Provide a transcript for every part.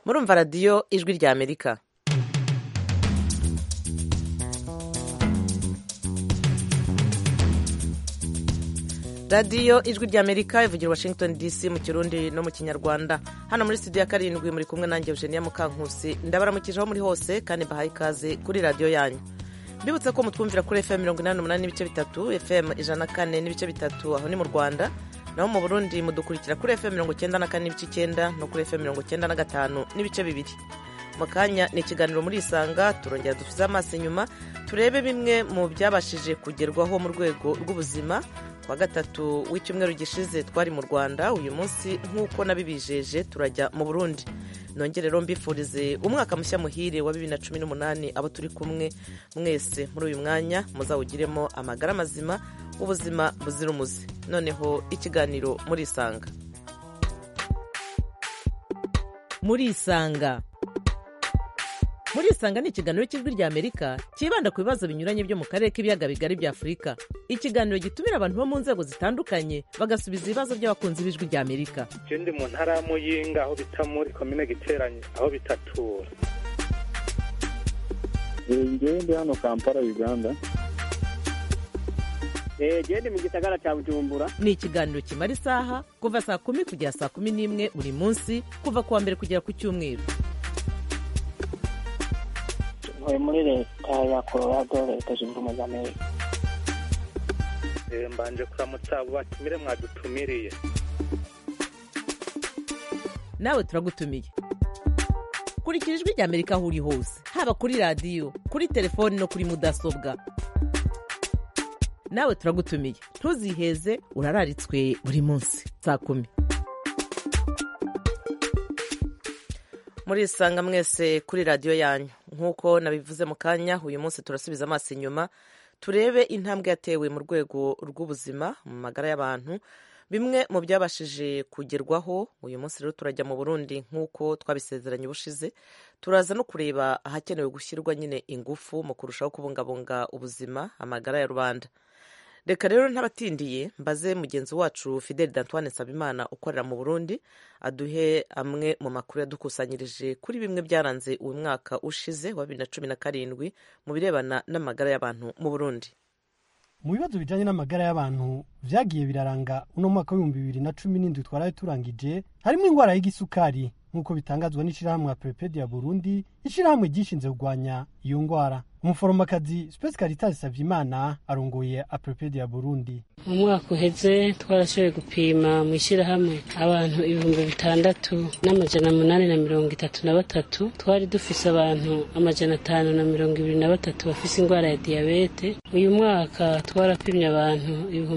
murumva radiyo ijwi rya Amerika. radiyo ijwi rya Amerika ivugira Washington DC mu Kirundi no mu Kinyarwanda. Hano muri studio ya 7 muri kumwe nanjye Eugenia Mukankusi, ndabaramukije aho muri hose kandi bahaye ikaze kuri radiyo yanyu. Mbibutse ko mutwumvira kuri FM 88 n'ibice bitatu, FM 104 n'ibice bitatu aho ni mu Rwanda, naho mu Burundi mudukurikira kuri FM 94 n'ibice 9 no kuri FM 95 n'ibice bibiri. Makanya ni ikiganiro muri Isanga, turongera dufize amaso inyuma turebe bimwe mu byabashije kugerwaho mu rwego rw'ubuzima. Kwa gatatu w'icyumweru gishize twari mu Rwanda, uyu munsi nk'uko nabibijeje turajya mu Burundi. Nongere rero mbifurize umwaka mushya muhire wa 2018 abo turi kumwe mwese muri uyu mwanya muzawugiremo amagara mazima, ubuzima buzira umuze. Noneho ikiganiro muri Isanga. Muri Isanga ni ikiganiro cy'ijwi rya Amerika kibanda ku bibazo binyuranye byo mu karere k'ibiyaga bigari bya Afurika. Ikiganiro gitumira abantu bo mu nzego zitandukanye bagasubiza ibibazo by'abakunzi b'ijwi rya Amerika. Ndi mu ntara ya Muyinga aho bita muri komine Giteranyi aho bitatura. Ndi hano Kampala Uganda. Ndi mu gisagara cya Bujumbura. Ni ikiganiro kimara isaha kuva saa 10 kugera saa 11 buri munsi kuva kuwa mbere kugera ku cyumweru. Muri leta ya Colorado, leta zunze ubumwe za Amerika. Mbanje kuramutsa abo batumire mwadutumiriye. Nawe turagutumiye. Kurikira ijwi rya Amerika aho uri hose, haba kuri radiyo, kuri telefoni no kuri mudasobwa. Nawe turagutumiye, ntuziheze, urararitswe buri munsi saa 10. Muri Isanga mwese kuri radiyo yanyu, nk'uko nabivuze mu kanya, uyu munsi turasubiza amaso inyuma turebe intambwe yatewe mu rwego rw'ubuzima mu magara y'abantu, bimwe mu byabashije kugerwaho. Uyu munsi rero turajya mu Burundi nk'uko twabisezeranye ubushize, turaza no kureba ahakenewe gushyirwa nyine ingufu mu kurushaho kubungabunga ubuzima, amagara ya rubanda. Reka rero ntabatindiye mbaze mugenzi wacu Fidel D'Antoine Nsabimana ukorera mu Burundi aduhe amwe mu makuru yadukusanyirije kuri bimwe byaranze uyu mwaka ushize wa 2017 mu birebana n'amagara y'abantu mu Burundi. Mu bibazo bijanye n'amagara y'abantu vyagiye biraranga uno mwaka wa 2017 twaraye turangije, harimo ingwara y'igisukari nk'uko bitangazwa n'ishirahamwe Aprepedia Burundi, ishirahamwe gishinze kugwanya iyo ngwara. Umuforomakazi Space Caritas Savyimana arongoye Aprepedia Burundi. Mu mwaka uheze twarashoboye gupima mu ishirahamwe abantu 6,833. Twari dufise abantu 523 bafise ingwara ya diabete. Uyu mwaka twarapimye abantu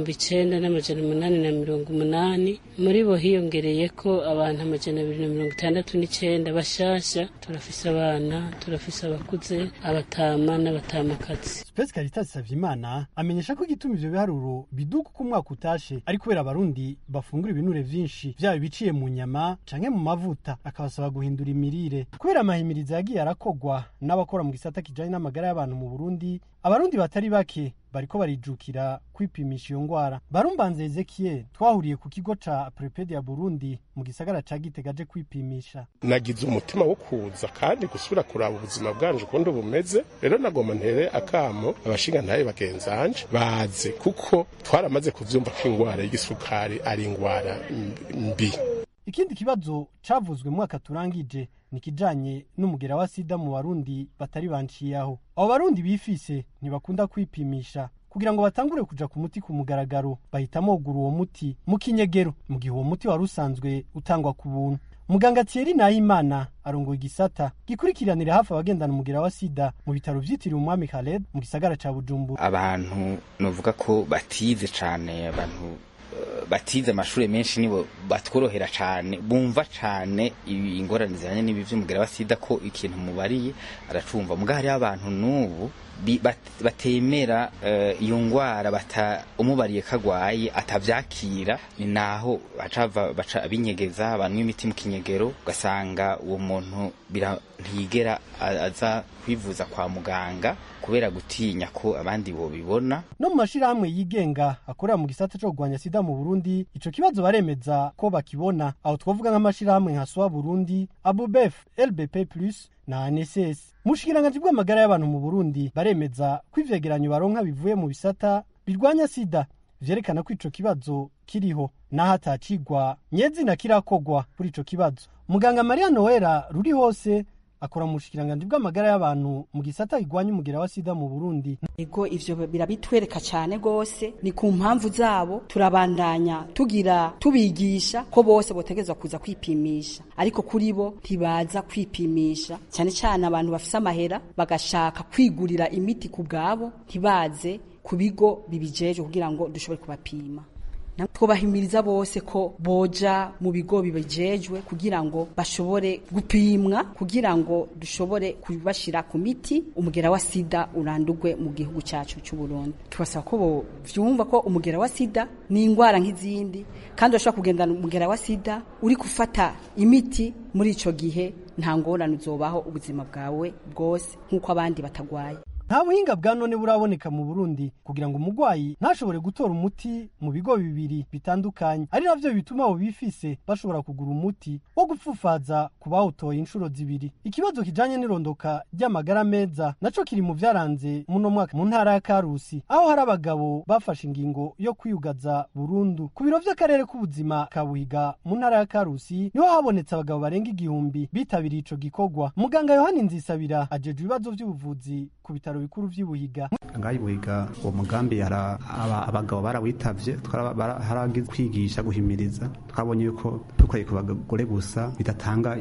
9,880. Muri bo hiyongereye ko abantu 269 bashasha. Turafise abana, turafise abakuze, abatama n'abatamakazi. Space Caritas Savyimana amenyesha ko igituma ivyo biharuro biduka ku mwaka utashe ari kubera abarundi bafungura ibinure vyinshi vyaba biciye mu nyama canke mu mavuta, akabasaba guhindura imirire. Kubera amahimiriza yagiye arakogwa n'abakora mu gisata kijanye n'amagara y'abantu mu Burundi, abarundi batari bake bariko barijukira kwipimisha iyo ngwara. Barumbanze Ezekiel twahuriye ku kigo ca Aprepedia Burundi mu gisagara ca Gitega aje kwipimisha. Nagize umutima wo kuza kandi gusubira kuraba ubuzima bwanje uko bumeze. Rero nagoma ntere akamo abashinga ntaye bagenzanje baze, kuko twaramaze kuvyumva ko ingwara y'igisukari ari ingwara mbi. Ikindi kibazo cavuzwe mu mwaka turangije ni kijanye n'umugera wa sida mu Barundi batari banciyaho. Abo Barundi bifise ntibakunda kwipimisha kugira ngo batangure kuja ku muti ku mugaragaro, bahitamo kugura uwo muti mu kinyegero, mu gihe uwo muti wari usanzwe utangwa ku buntu. Muganga Thierry Nahimana arongoye igisata gikurikiranira hafi abagendana umugera wa sida mu bitaro vyitiriwe Umwami Khaled mu gisagara ca Bujumbura. Abantu novuga ko batize cane, abantu batize amashuri menshi nibo batworohera cane, bumva cane ingorane zijanye n'ibi vy'umugera wa sida, ko ikintu mubariye aracumva. Muga hari abantu n'ubu batemera iyo ngwara, umubariye kagwaye atavyakira, ni naho baca binyegeza abantu imiti mu kinyegero, ugasanga uwo muntu ntiyigera aza kwivuza kwa muganga kubera gutinya ko abandi bo bibona. No mu mashirahamwe yigenga akorera mu gisata cyo kugwanya sida mu Burundi, ico kibazo baremeza uko bakibona, aho twavuga nk'amashirahamwe nka SOA Burundi, ABUBEF, LBP+ na ANSS. Mu bushikiranganji bw'amagara y'abantu mu Burundi baremeza ko ivyegeranyo baronka bivuye mu bisata birwanya sida vyerekana ko ico kibazo kiriho naho atacigwa nyezina kirakogwa kuri ico kibazo. Muganga Maria Noela ruri hose akora mu bushikiranganji bw'amagara y'abantu mu gisata igwanya umugera wa sida mu Burundi. Ego ivyo birabitwereka cyane gose, ni ku mpamvu zabo turabandanya tubigisha ko bose botegezwa kuza kwipimisha, ariko kuri bo ntibaza kwipimisha, cyane cyane abantu bafise amahera bagashaka kwigurira imiti ku bwabo, ntibaze ku bigo bibijeje kugira ngo dushobore kubapima. Twobahimiriza bose ko boja mu bigo bibejejwe kugira ngo bashobore gupimwa, kugira ngo dushobore kubashira ku miti umugera wa sida urandurwe mu gihugu cyacu cy'u Burundi. Twasaba ko vyumva ko umugera wa sida ni ingwara nk'izindi, kandi ushobora kugendana umugera wa sida uri gufata imiti, muri ico gihe nta ngorane uzobaho ubuzima bwawe bwose nk'uko abandi batagwaye. Nta buhinga bwa none buraboneka mu Burundi kugira ngo umugwayi ntashobore gutora umuti mu bigo bibiri bitandukanye, ari navyo bituma abo bifise bashobora kugura umuti wo gupfufaza ku bawutoye inshuro zibiri. Ikibazo kijanye n'irondoka ry'amagara meza naco kiri mu vyaranze muno mwaka mu ntara ya Karusi, aho hari abagabo bafashe ingingo yo kwiyugaza burundu. Ku biro vy'akarere k'ubuzima ka Buhiga mu ntara ya Karusi niho habonetse abagabo barenga 1000 bitabiriye ico gikorwa. Muganga Yohani Nzisabira ajeje ibibazo vy'ubuvuzi ku bitaro bikuru vy'Ibuhiga. Ngayi Buhiga uwo mugambi yara abagabo barawitavye, haragize kwigisha guhimiriza, twabonye yuko dukoreye ku bagore gusa bidatanga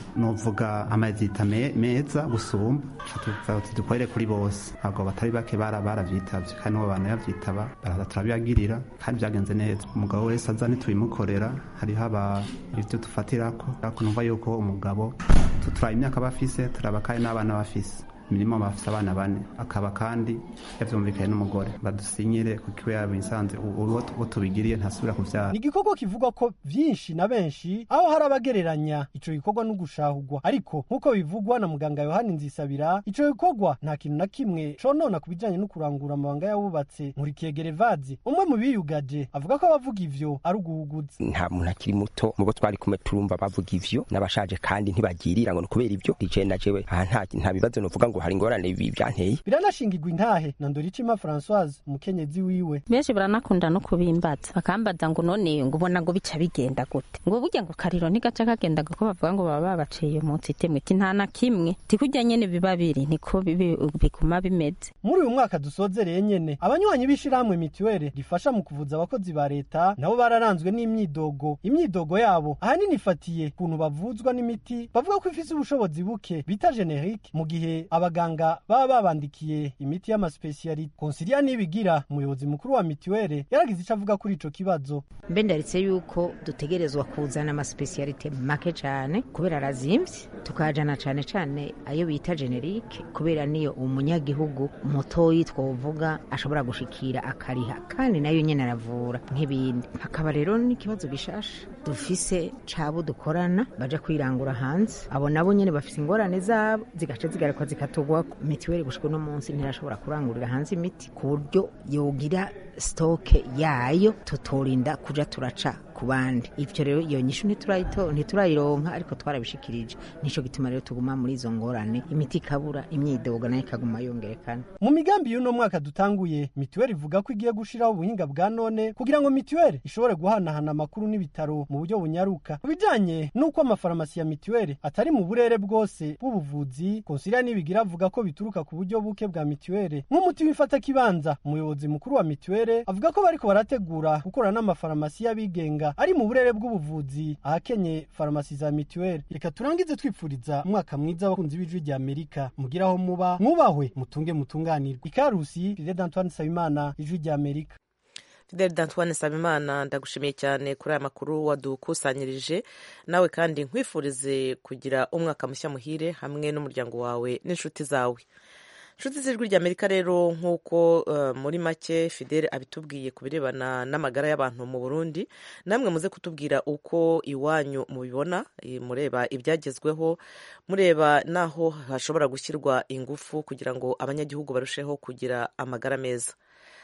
novuga amazita meza gusumba, dukorere kuri bose. Abagabo batari bake baravyitavye, kandi n'abo bantu yavyitaba turabibagirira, kandi vyagenze neza. Umugabo wese azane tubimukorera, hariho ivyo dufatirako, numva yuko umugabo tutura imyaka bafise, turaba kandi n'abana bafise minimum bafise abana 4, akaba kandi yavyumvikanye n'umugore badusinyire ku kiwe yabisanze uwo tubigiriye ntasubira kuvyara. Ni igikorwa kivuga ko vyinshi na benshi aho hari abagereranya ico gikorwa no gushahurwa, ariko nkuko bivugwa na muganga Yohani Nzisabira, ico gikorwa nta kintu na kimwe conona kubijanye no kurangura amabanga y'abubatse. Nkurikiye Gerevazi, umwe mu biyugaje, avuga ko abavuga ivyo ari uguhuguza. Nta muntu akiri muto mubo twari kumwe turumva bavuga ivyo, n'abashaje kandi ntibagirira ngo kubera ivyo dije na jewe nta bibazo novuga ngo hari ingorane byanteye. Biranashingirwa intahe na Ndoricima Françoise umukenyezi wiwe. Benshi baranakunda no kubimbaza, bakambaza ngo none ngo ubona ngo bica bigenda gute, ngo burya ngo kariro ntigaca kagenda ko bavuga ngo baba babaciye umunsi temwe, nta na kimwe tikujya nyene biba biri niko bikuma bimeze. Muri uyu mwaka dusozereye nyene abanywanyi b'ishiramwe mituwele rifasha mu kuvuza abakozi ba leta nabo bararanzwe imyidogo yabo ahanini ifatiye kuntu bavuzwa n'imiti bavuga ko ifise ubushobozi buke bita generique, mu gihe abaganga baba babandikiye imiti y'amaspecialite. Consilia Nibigira umuyobozi mukuru wa mituwele yaragize ico avuga kuri ico kibazo. Mbe ndaritse yuko dutegerezwa kuzana amaspecialite make cyane kubera arazimvye, tukajana cyane ayo bita generique kubera niyo umunyagihugu mutoyi twovuga ashobora gushikira akariha, kandi nayo nyene aravura nk'ibindi. Hakaba rero n'ikibazo gishasha dufise cabo dukorana baja kwirangura hanze, abo nabo nyene bafise ingorane zabo zigaca zigaruka zikatugwa. Mituweli gushika no munsi ntirashobora kurangurira hanze imiti ku buryo yogira stoke yayo tutorinda kuja turaca ku bandi. Ivyo rero iyo nyishu ntiturayironka, ariko twarabishikirije. Nico gituma rero tuguma muri izo ngorane, imiti kabura, imyidogo nayo ikaguma yongerekana. Mu migambi y'uno mwaka dutanguye, mituweli ivuga ko igiye gushiraho ubuhinga bwa none kugira ngo mituweli ishobore guhanahana amakuru n'ibitaro mu buryo bunyaruka. Kubijanye nuko amafarmasi ya mituweli atari mu burere bwose bw'ubuvuzi, Consilia Nibigira avuga ko bituruka ku buryo buke bwa mituweli. Nk'umuti w'ifata kibanza, umuyobozi mukuru wa mituweli avuga ko bariko barategura gukora n'amafarmasi y'abigenga ari mu burere bw'ubuvuzi ahakenye farmasi za mituweli. Reka turangize twipfuriza umwaka mwiza abakunzi b'ijwi rya Amerika, mugiraho muba mwubahwe, mutunge mutunganirwe. Ikarusi, Fidel Antoine Sabimana, ijwi rya Amerika. Fidel Antoine Sabimana, ndagushimiye cyane kuri aya makuru wadukusanyirije. Nawe kandi nkwifurize kugira umwaka mushya muhire hamwe n'umuryango wawe n'inshuti zawe. Nshuti z'ijwi rya Amerika rero, nk'uko muri make Fidel abitubwiye ku birebana n'amagara y'abantu mu Burundi, namwe muze kutubwira uko iwanyu mubibona, mureba ibyagezweho, mureba naho hashobora gushyirwa ingufu kugira ngo abanyagihugu barusheho kugira amagara meza.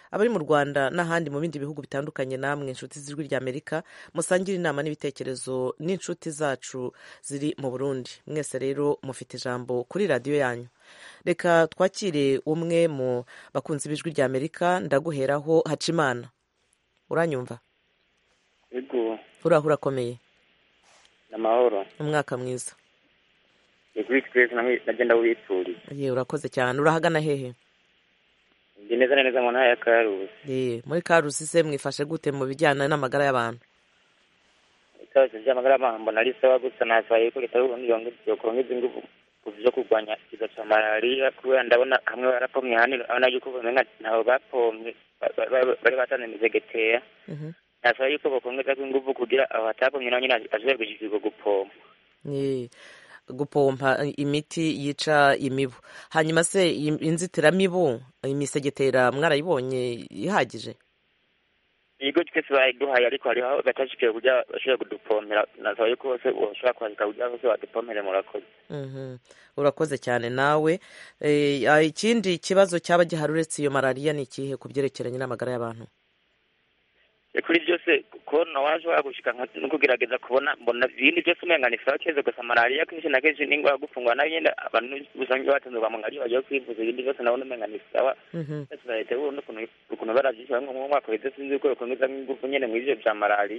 abari mu Rwanda n'ahandi mu bindi bihugu bitandukanye, namwe inshuti z'Ijwi ry'Amerika musangira inama n'ibitekerezo n'inshuti zacu ziri mu Burundi. Mwese rero mufite ijambo kuri radiyo yanyu. Reka twakire umwe mu bakunzi b'Ijwi ry'Amerika. Ndaguheraho Hacimana, uranyumva? Yego. Urakomeye? Namahoro. Umwaka mwiza. Yego, twese nagenda wituri. Urakoze cyane. Urahagana hehe? Ndi neza mu ntara ya Karusi. Muri Karusi se mwifashe gute mu bijyana n'amagara y'abantu? Ikaze by'amagara y'abantu mbona ari sawa, gusa nasaye ko leta y'Uburundi yongeza ingufu zo kurwanya ikiza cya malaria, kubera ndabona hamwe barapomye hano abana yuko bamenga ntaho bapomye bari batananize geteya. Nasaye yuko bakongeza ingufu kugira abo batapomye nabo nyine ashobore gushikirwa gupompa. Gupompa imiti yica imibu. Hanyuma se inzitiramibu, imisegetera mwarayibonye ihagije? Yego, twese bayiduhaye, ariko hariho batashikiye kugira bashobore kudupompera. Nasaba yuko bose bashobora kwandika kugira bose badupompere. Murakoze. Urakoze cyane nawe. Ikindi kibazo cyaba gihari uretse iyo malaria ni ikihe ku byerekeranye n'amagara y'abantu? Kuri byose korona waje wagushika no kugerageza kubona mbona ibindi byose umenga ni sawa keze, gusa malaria kenshi na kenshi n'ingwa gufungwa nayo abantu usanga batanzwe mu ngari baje kwivuza, ibindi byose nabone umenga ni sawa. Leta y'Uburundi ukuntu baravyisha mu mwaka wese sinzi ko bakomeza ingufu nyene mu ivyo bya malaria.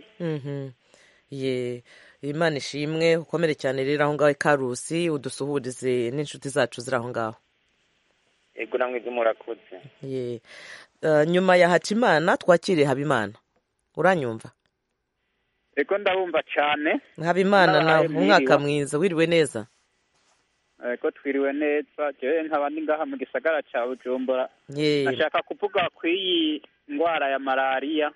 Imana ishimwe, ukomere cyane rero aho ngaho Karusi, udusuhurize n'inshuti zacu ziri aho ngaho. Yego, namwe murakoze. Nyuma ya Hacimana twakiriye Habimana. Uranyumva? Ego, ndabumva cyane. Habimana, nawe umwaka mwiza, wiriwe neza? Ego, twiriwe neza. Jewe nkaba ndi ngaha mu gisagara cya Bujumbura. Nashaka kuvuga ku iyi ndwara ya malaria.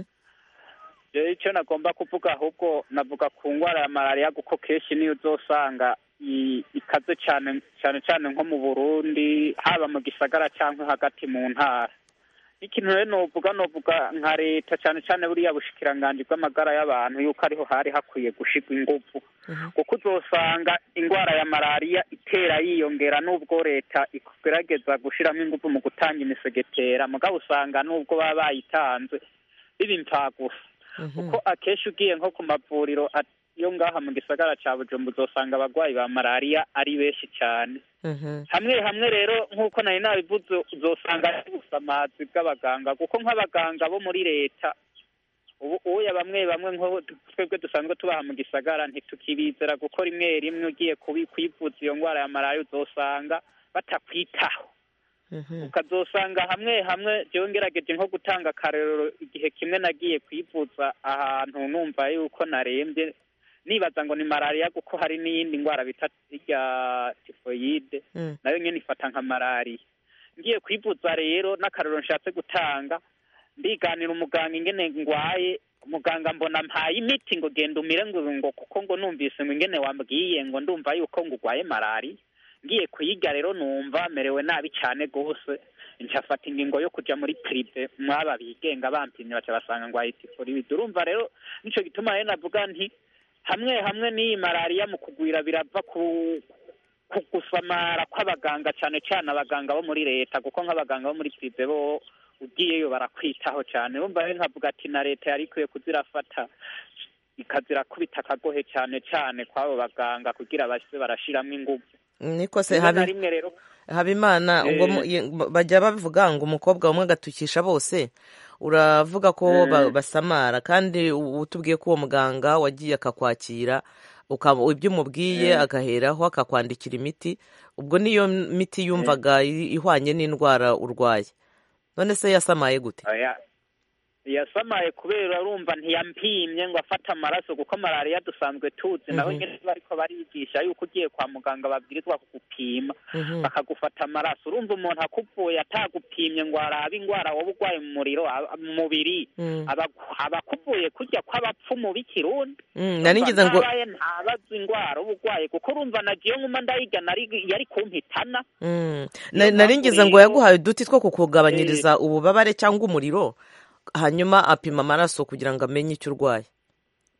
Jewe icyo nagomba kuvuga ahubwo navuga ku ndwara ya malaria, kuko kenshi niyo uzosanga ikaze cyane nko mu Burundi, haba mu gisagara cyangwa hagati mu ntara. Ikintu rero novuga nka leta cyane buriya bushikiranganji bw'amagara y'abantu yuko ariho hari hakwiye gushirwa ingufu, kuko uzosanga indwara ya malaria itera yiyongera n'ubwo leta igerageza gushiramo ingufu mu gutanga imisegetera, mugabo usanga n'ubwo baba bayitanze biba impfagusa. Kuko akenshi ugiye nko ku mavuriro yo ngaha mu gisagara cya Bujumbura uzosanga abagwayi ba malaria ari benshi cyane. Hamwe rero nk'uko nari nabivuze uzosanga ari ubusamazi bw'abaganga, kuko nk'abaganga bo muri leta uya bamwe nko twebwe dusanzwe tubaha mu gisagara ntitukibizera gukora rimwe ugiye kwivuza iyo ndwara ya malaria uzosanga batakwitaho. Ukazosanga hamwe jewe ngerageje nko gutanga akarero, igihe kimwe nagiye kwivuza ahantu numva yuko narembye nibaza ngo ni malaria, kuko hari n'iyindi ndwara bita irya tifoyide nayo nyene ifata nka malaria. Ngiye kwivuza rero n'akarero nshatse gutanga, ndiganira umuganga ingene ngwaye, umuganga mbona mpaye imiti ngo genda umire ngo kuko ngo numvise ngo ingene wambwiye ngo ndumva yuko ngo ugwaye malaria. Ngiye kuyiga rero numva merewe nabi cyane gose, nshafata ingingo yo kuja muri prive mwaba bigenga bampimye baca basanga ngwaye tifoyide. Urumva rero nico gituma rero navuga nti hamwe n'iyi malaria mu kugwira birava ku gusamara kw'abaganga, cyane abaganga bo muri leta, kuko nk'abaganga bo muri prive bo ugiyeyo barakwitaho cyane. Urumva rero nkavuga ati na leta yari ikwiye kuzirafata ikazira kubita akagohe cyane kw'abo baganga kugira base barashiramo ingufu. Niko se Habimana, bajya bavuga ngo umukobwa umwe agatukisha bose. Uravuga ko basamara, kandi utubwiye ko uwo muganga wagiye akakwakira ibyo umubwiye agaheraho akakwandikira imiti, ubwo niyo miti yumvaga ihwanye n'indwara urwaye. None se yasamaye gute? Yasamaye kubera urumva ntiyampimye ngo afata amaraso, kuko malaria dusanzwe tuzi naho nyine bariko barigisha yuko ugiye kwa muganga babwirizwa kugupima bakagufata amaraso. Urumva umuntu akuvuye atagupimye ngo arabe indwara wowe urwaye mu mubiri, abakuvuye kujya kw'abapfumu b'ikirundi. Naringize ngo ntabaza indwara uba urwaye, kuko urumva nagiye nkuma ndayiga yari kumpitana. Naringize ngo yaguhaye uduti two kukugabanyiriza ububabare cyangwa umuriro, hanyuma apima amaraso kugira ngo amenye icyo urwaye.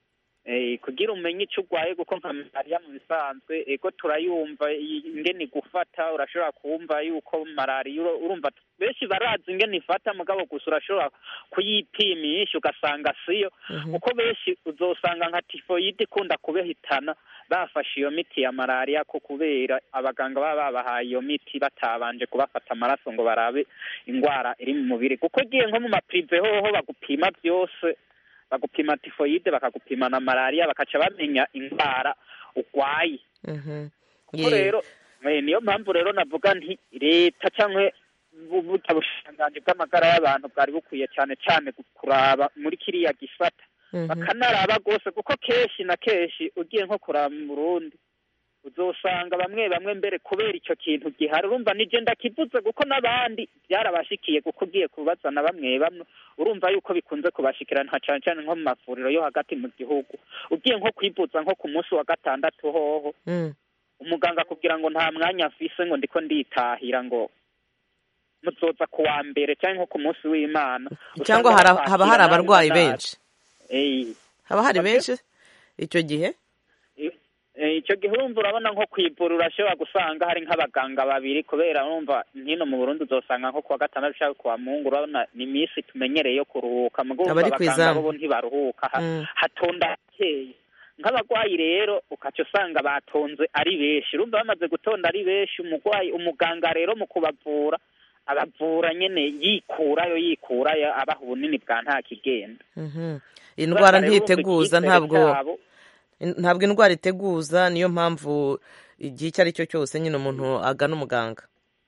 kugira umenye icyo urwaye kuko nka malariya mu bisanzwe ego turayumva ingene igufata urashobora kumva yuko malariya urumva benshi barazi ingene ifata mugabo gusa urashobora kuyipimisha ugasanga siyo kuko benshi uzosanga nka tifoyide ikunda kubahitana bafashe iyo miti ya malariya ko kubera abaganga baba babahaye iyo miti batabanje kubafata amaraso ngo barabe indwara iri mu mubiri kuko ugiye nko mu maprive hoho bagupima byose bagupima tifoyide bakagupima na malariya bakaca bamenya indwara urwaye kuko rero niyo mpamvu rero navuga nti leta cyangwa ubushikiranganji bw'amagara y'abantu bwari bukwiye cyane cyane kuraba muri kiriya gisata bakanaraba rwose kuko kenshi na kenshi ugiye nko kuraba mu Burundi uzosanga bamwe bamwe mbere kubera icyo kintu gihari urumva nije ndakivuze kuko n'abandi byarabashikiye kuko ugiye kubaza na bamwe bamwe urumva yuko bikunze kubashikirana cyane cyane nko mu mavuriro yo hagati mu gihugu ugiye nko kwivuza nko ku munsi wa gatandatu hoho umuganga akubwira ngo nta mwanya afise ngo ndiko nditahira ngo muzoza ku wa mbere cyangwa nko ku munsi w'Imana cyangwa haba hari abarwayi benshi haba hari benshi icyo gihe icyo gihe urumva urabona nko kwivura urashobora gusanga hari nk'abaganga babiri kubera urumva hino mu Burundi uzosanga nko kuwa gatandatu cyangwa kuwa Mungu urabona ni iminsi tumenyereye yo kuruhuka mu guhumva abaganga bo ntibaruhuka hatonda hakeye nk'abarwayi rero ukaca usanga batonze ari benshi urumva bamaze gutonda ari benshi umuganga rero mu kubavura abavura nyene yikurayo abaha ubunini bwa nta kigenda indwara ntiteguza ntabwo indwara iteguza niyo mpamvu igihe icyo ari cyo cyose nyine umuntu agana umuganga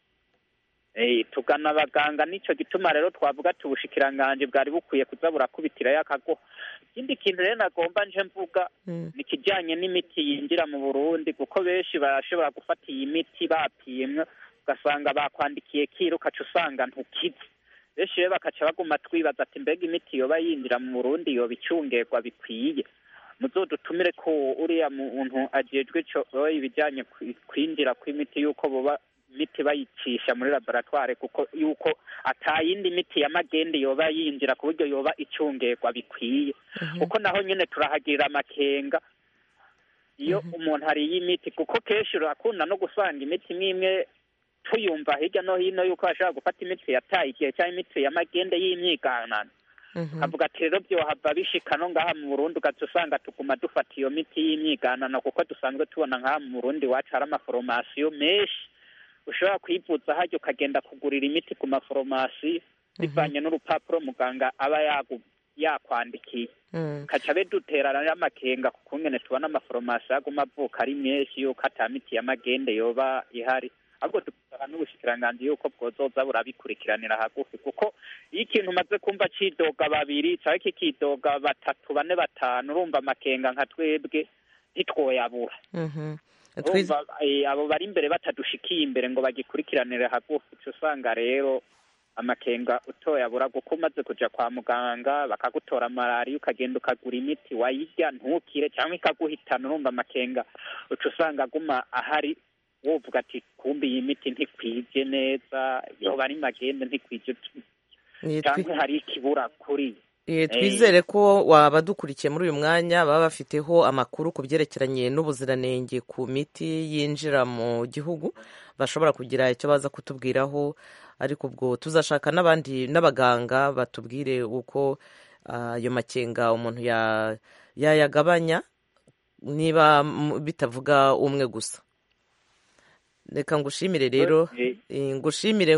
tugana abaganga nicyo gituma rero twavuga ati ubushikiranganji bwari bukwiye kuza burakubitirayo akago ikindi kintu rero nagomba nje mvuga ni ikijyanye n'imiti yinjira mu Burundi kuko benshi barashobora gufata iyi miti bapimwe ugasanga bakwandikiye kiro ukaca usanga ntukize benshi rero bakaca baguma twibaza ati mbega imiti yoba yinjira mu Burundi yoba icungerwa bikwiye muzodutumire ko uriya muntu ajejwe ibijyanye kwinjira kw'imiti yuko boba imiti bayicisha muri laboratoire kuko yuko atayindi miti y'amagende yoba yinjira ku buryo yoba icungerwa bikwiye kuko naho nyine turahagirira amakenga iyo umuntu hariyo imiti kuko kenshi urakunda no gusanga imiti imwe tuyumva hirya no hino yuko bashobora gufata imiti yataye igihe cyangwa imiti y'amagende y'imyiganano avuga ati rero byohava bishika no ngaha mu Burundi ugaca usanga tuguma dufata iyo miti y'imyiganano kuko dusanzwe tubona ngaha mu Burundi iwacu hari amaforomasiyo menshi ushobora kwivuza hajya ukagenda kugurira imiti ku maforomasiyo bivanye n'urupapuro muganga aba yakwandikiye kaca be duterana n'amakenga kuko ngene tubona amaforomasiyo aguma avuka ari menshi yuko ata miti y'amagende yoba ihari ahubwo dusaba n'ubushikiranganji yuko bwozoza burabikurikiranira hagufi kuko iyo ikintu umaze kumva cidoga babiri cyangwa kikidoga batatu bane batanu urumva amakenga nka twebwe ntitwoyabura abo bari imbere batadushikiye imbere ngo bagikurikiranire hagufi usanga rero amakenga utoyabura kuko umaze kuja kwa muganga bakagutora malariya ukagenda ukagura imiti wayirya ntukire cyangwa ikaguhitana urumva amakenga uca usanga aguma ahari wovuga ati kumbi iyi miti ntikwije neza yoba ari magende ntikwije cyangwa hari ikibura kuri twizere ko waba dukurikiye muri uyu mwanya baba bafiteho amakuru ku byerekeranye n'ubuziranenge ku miti yinjira mu gihugu bashobora kugira icyo baza kutubwiraho ariko ubwo tuzashaka n'abandi n'abaganga batubwire uko ayo makenga umuntu yayagabanya niba bitavuga umwe gusa reka ngushimire rero ngushimire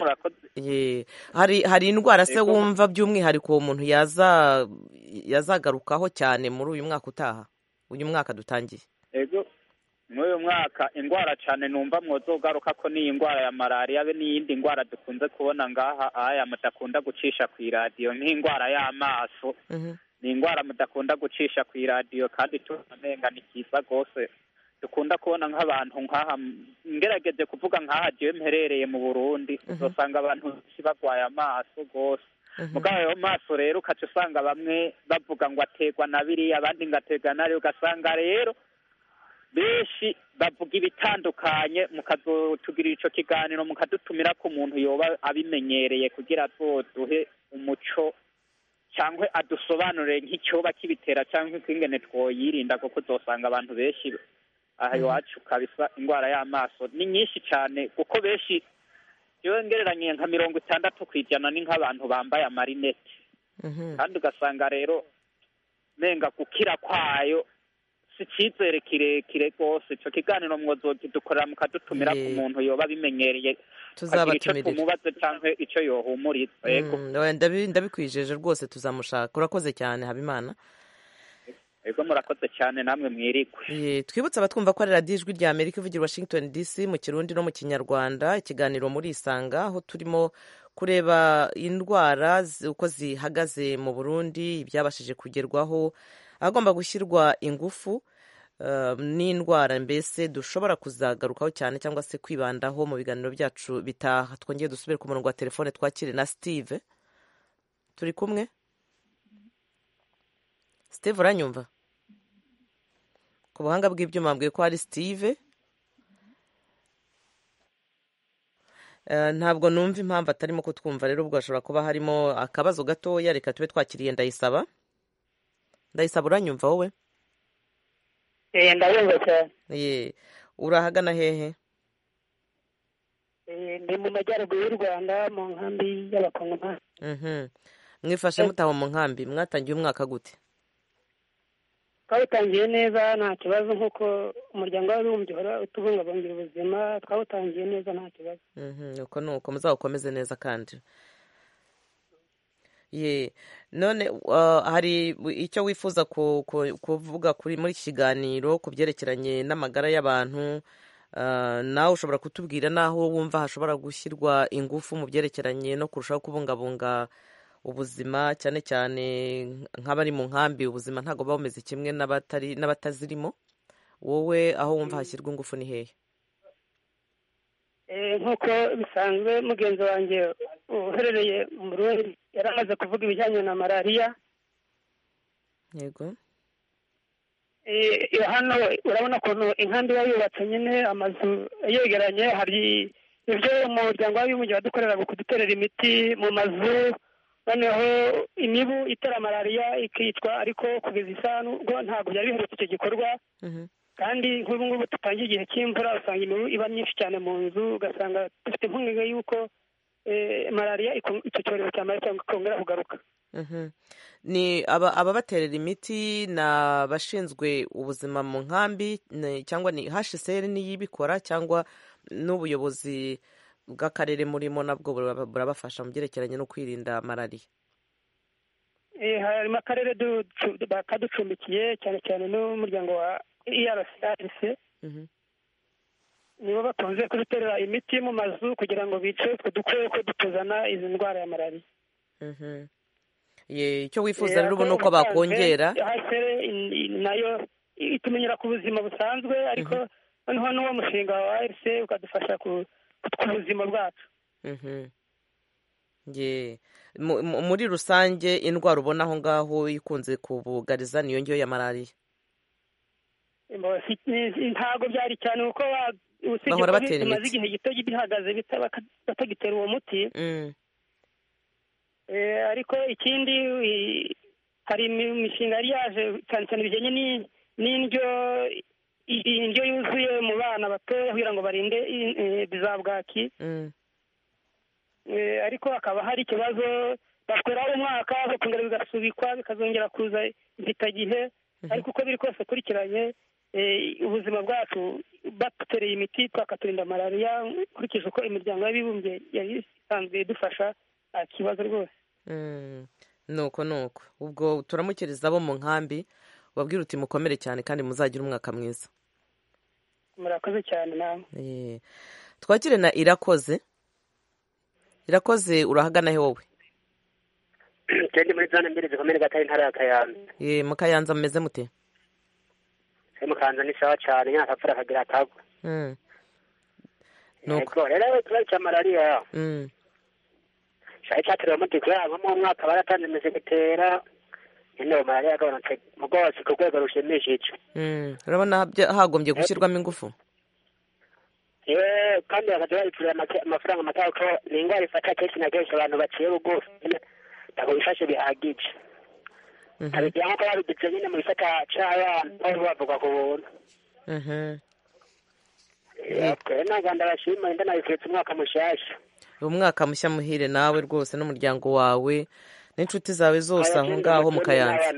hari indwara se wumva by'umwihariko uwo muntu yazagarukaho cyane muri uyu mwaka utaha uyu mwaka dutangiye muri uyu mwaka indwara cyane numva mwozogaruka ko n'iyi ndwara ya malariya be n'iyindi ndwara dukunze kubona ngaha aya mudakunda gucisha ku iradiyo nk'indwara y'amaso ni indwara mudakunda gucisha ku iradiyo kandi tunamenga ni cyiza rwose dukunda kubona nk'abantu nk'aha ngerageje kuvuga nk'aha jewe mperereye mu Burundi uzosanga abantu benshi barwaye amaso rwose mugabo ayo maso rero ukaca usanga bamwe bavuga ngo aterwa na biriya abandi ngo aterwa na rero ugasanga rero benshi bavuga ibitandukanye mukazotugirira ico kiganiro mukadutumira ko umuntu yoba abimenyereye kugira duhe umuco cyangwa adusobanurire nk'icyoba kibitera cyangwa ingene twoyirinda, kuko uzosanga abantu benshi aha iwacu kabisa indwara y'amaso ni nyinshi cyane, kuko benshi iyo ngereranye nka 60% ni nk'abantu bambaye amarinete, kandi ugasanga rero menga gukira kwayo si icyizere kirekire rwose. Icyo kiganiro mwozokidukorera mukadutumira ku muntu yoba bimenyereye, tuzabatumira icyo tumubaze cyangwa icyo yohumuriza. Yego ndabikwijeje rwose, tuzamushaka. Urakoze cyane Habimana. Yego murakoze cyane, namwe mwirikwe. Twibutse abatwumva ko ari radiyo Ijwi rya Amerika ivugira Washington DC mu Kirundi no mu Kinyarwanda, ikiganiro muri Isanga, aho turimo kureba indwara uko zihagaze mu Burundi, ibyabashije kugerwaho, agomba gushyirwa ingufu n'indwara mbese dushobora kuzagarukaho cyane cyangwa se kwibandaho mu biganiro byacu bitaha. Twongeye dusubire ku murongo wa telefone twakire na Steve. Turi kumwe Steve, uranyumva? Ku buhanga bw'ibyuma mbwiye ko hari Steve. Ntabwo numva impamvu atarimo kutwumva, rero ubwo ashobora kuba harimo akabazo gatoya. Reka tube twakiriye Ndayisaba. Ndayisaba, uranyumva wowe? Ndabumva cyane. Urahagana hehe? Ndi mu majyaruguru y'u Rwanda mu nkambi y'Abakongomani. Mwifashe mutaho mu nkambi, mwatangiye umwaka gute? Twawutangiye neza nta kibazo, nk'uko umuryango w'abibumbye uhora utubungabungira ubuzima, twawutangiye neza nta kibazo. Uko nuko muzawukomeze neza kandi. None hari icyo wifuza kuvuga muri iki kiganiro ku byerekeranye n'amagara y'abantu? Nawe ushobora kutubwira n'aho wumva hashobora gushyirwa ingufu mu byerekeranye no kurushaho kubungabunga ubuzima, cyane cyane nk'abari mu nkambi. Ubuzima ntabwo buba bumeze kimwe n'abatazirimo. Wowe aho wumva hashyirwa ingufu ni hehe? Nk'uko bisanzwe mugenzi wanjye uherereye mu Burundi yari amaze kuvuga ibijyanye na malariya. Yego. Hano urabona ukuntu inkambi iba yubatse nyine, amazu yegeranye. hari ibyo umuryango w'abibumbye wadukorera kuduterera imiti mu mazu, noneho imibu itera malariya ikicwa, ariko kugeza isa nubwo ntabwo byari biherutse icyo gikorwa. Kandi nk'ubu ngubu dutangiye igihe cy'imvura, usanga imibu iba myinshi cyane mu nzu, ugasanga dufite impungenge y'uko malariya icyo cyorezo cya malariya kongera kugaruka. Ni ababaterera imiti ni abashinzwe ubuzima mu nkambi, cyangwa ni HCR niyo ibikora, cyangwa n'ubuyobozi bw'akarere murimo nabwo burabafasha mu byerekeranye no kwirinda malariya? Harimo akarere kaducumbikiye, cyane cyane n'umuryango wa IRC, nibo bakunze kuduterera imiti mu mazu kugira ngo bice utwo dukoko dutuzana izi ndwara ya malariya. Icyo wifuza rero ubu ni uko bakongera. nayo itumenyera ku buzima busanzwe, ariko noneho n'uwo mushinga wa ARC ukadufasha ku buzima bwacu. Muri rusange indwara ubona aho ngaho ikunze kubugariza niyo ngiyo ya malariya? Ntabwo byari cyane kuko bahora batera imiti, bimaze igihe gito gihagaze batagitera uwo muti. Ariko ikindi, hari imishinga yari yaje cyane cyane bijyanye n'indyo yuzuye mu bana batoya kugira ngo barinde za bwaki. Ariko hakaba hari ikibazo, batweraho umwaka bakongera bigasubikwa, bikazongera kuza impitagihe. Ariko uko biri kose kurikiranye ubuzima bwacu, badutereye imiti twakaturinda malariya, nkurikije uko imiryango y'abibumbye yari isanzwe idufasha, nta kibazo rwose. Nuko ubwo turamukiriza abo mu nkambi, ubabwira uti mukomere cyane kandi muzagire umwaka mwiza. Murakoze cyane namwe. Twakire na Irakoze. Irakoze, urahagana he wowe? Kandi muri zone mbere zikomere gatari ntara ya Kayanza. Mu Kayanza mumeze mute? Mu Kayanza ni sawa cyane, nyakapfura kagira atagwa. Nuko rero ikibazo cya malariya cyatiriwe amategeko yabo mu mwaka baratanze imisegetera, nyine malariya yagabanutse mu bwose ku rwego rushimishije. Urabona hagombye gushyirwamo ingufu? Kandi bakajya bayiturira amafaranga make, kuko ni indwara ifata kenshi na kenshi abantu baciye bugufi, ntabwo bifashe bihagije abigira nk'uko babigize nyine mu gisata c'abana aho bavuga ku buntu ntabwo ndabashima nda nabifuretse umwaka mushasha umwaka mushya muhire nawe rwose n'umuryango wawe n'inshuti zawe zose aho ngaho mu Kayanza.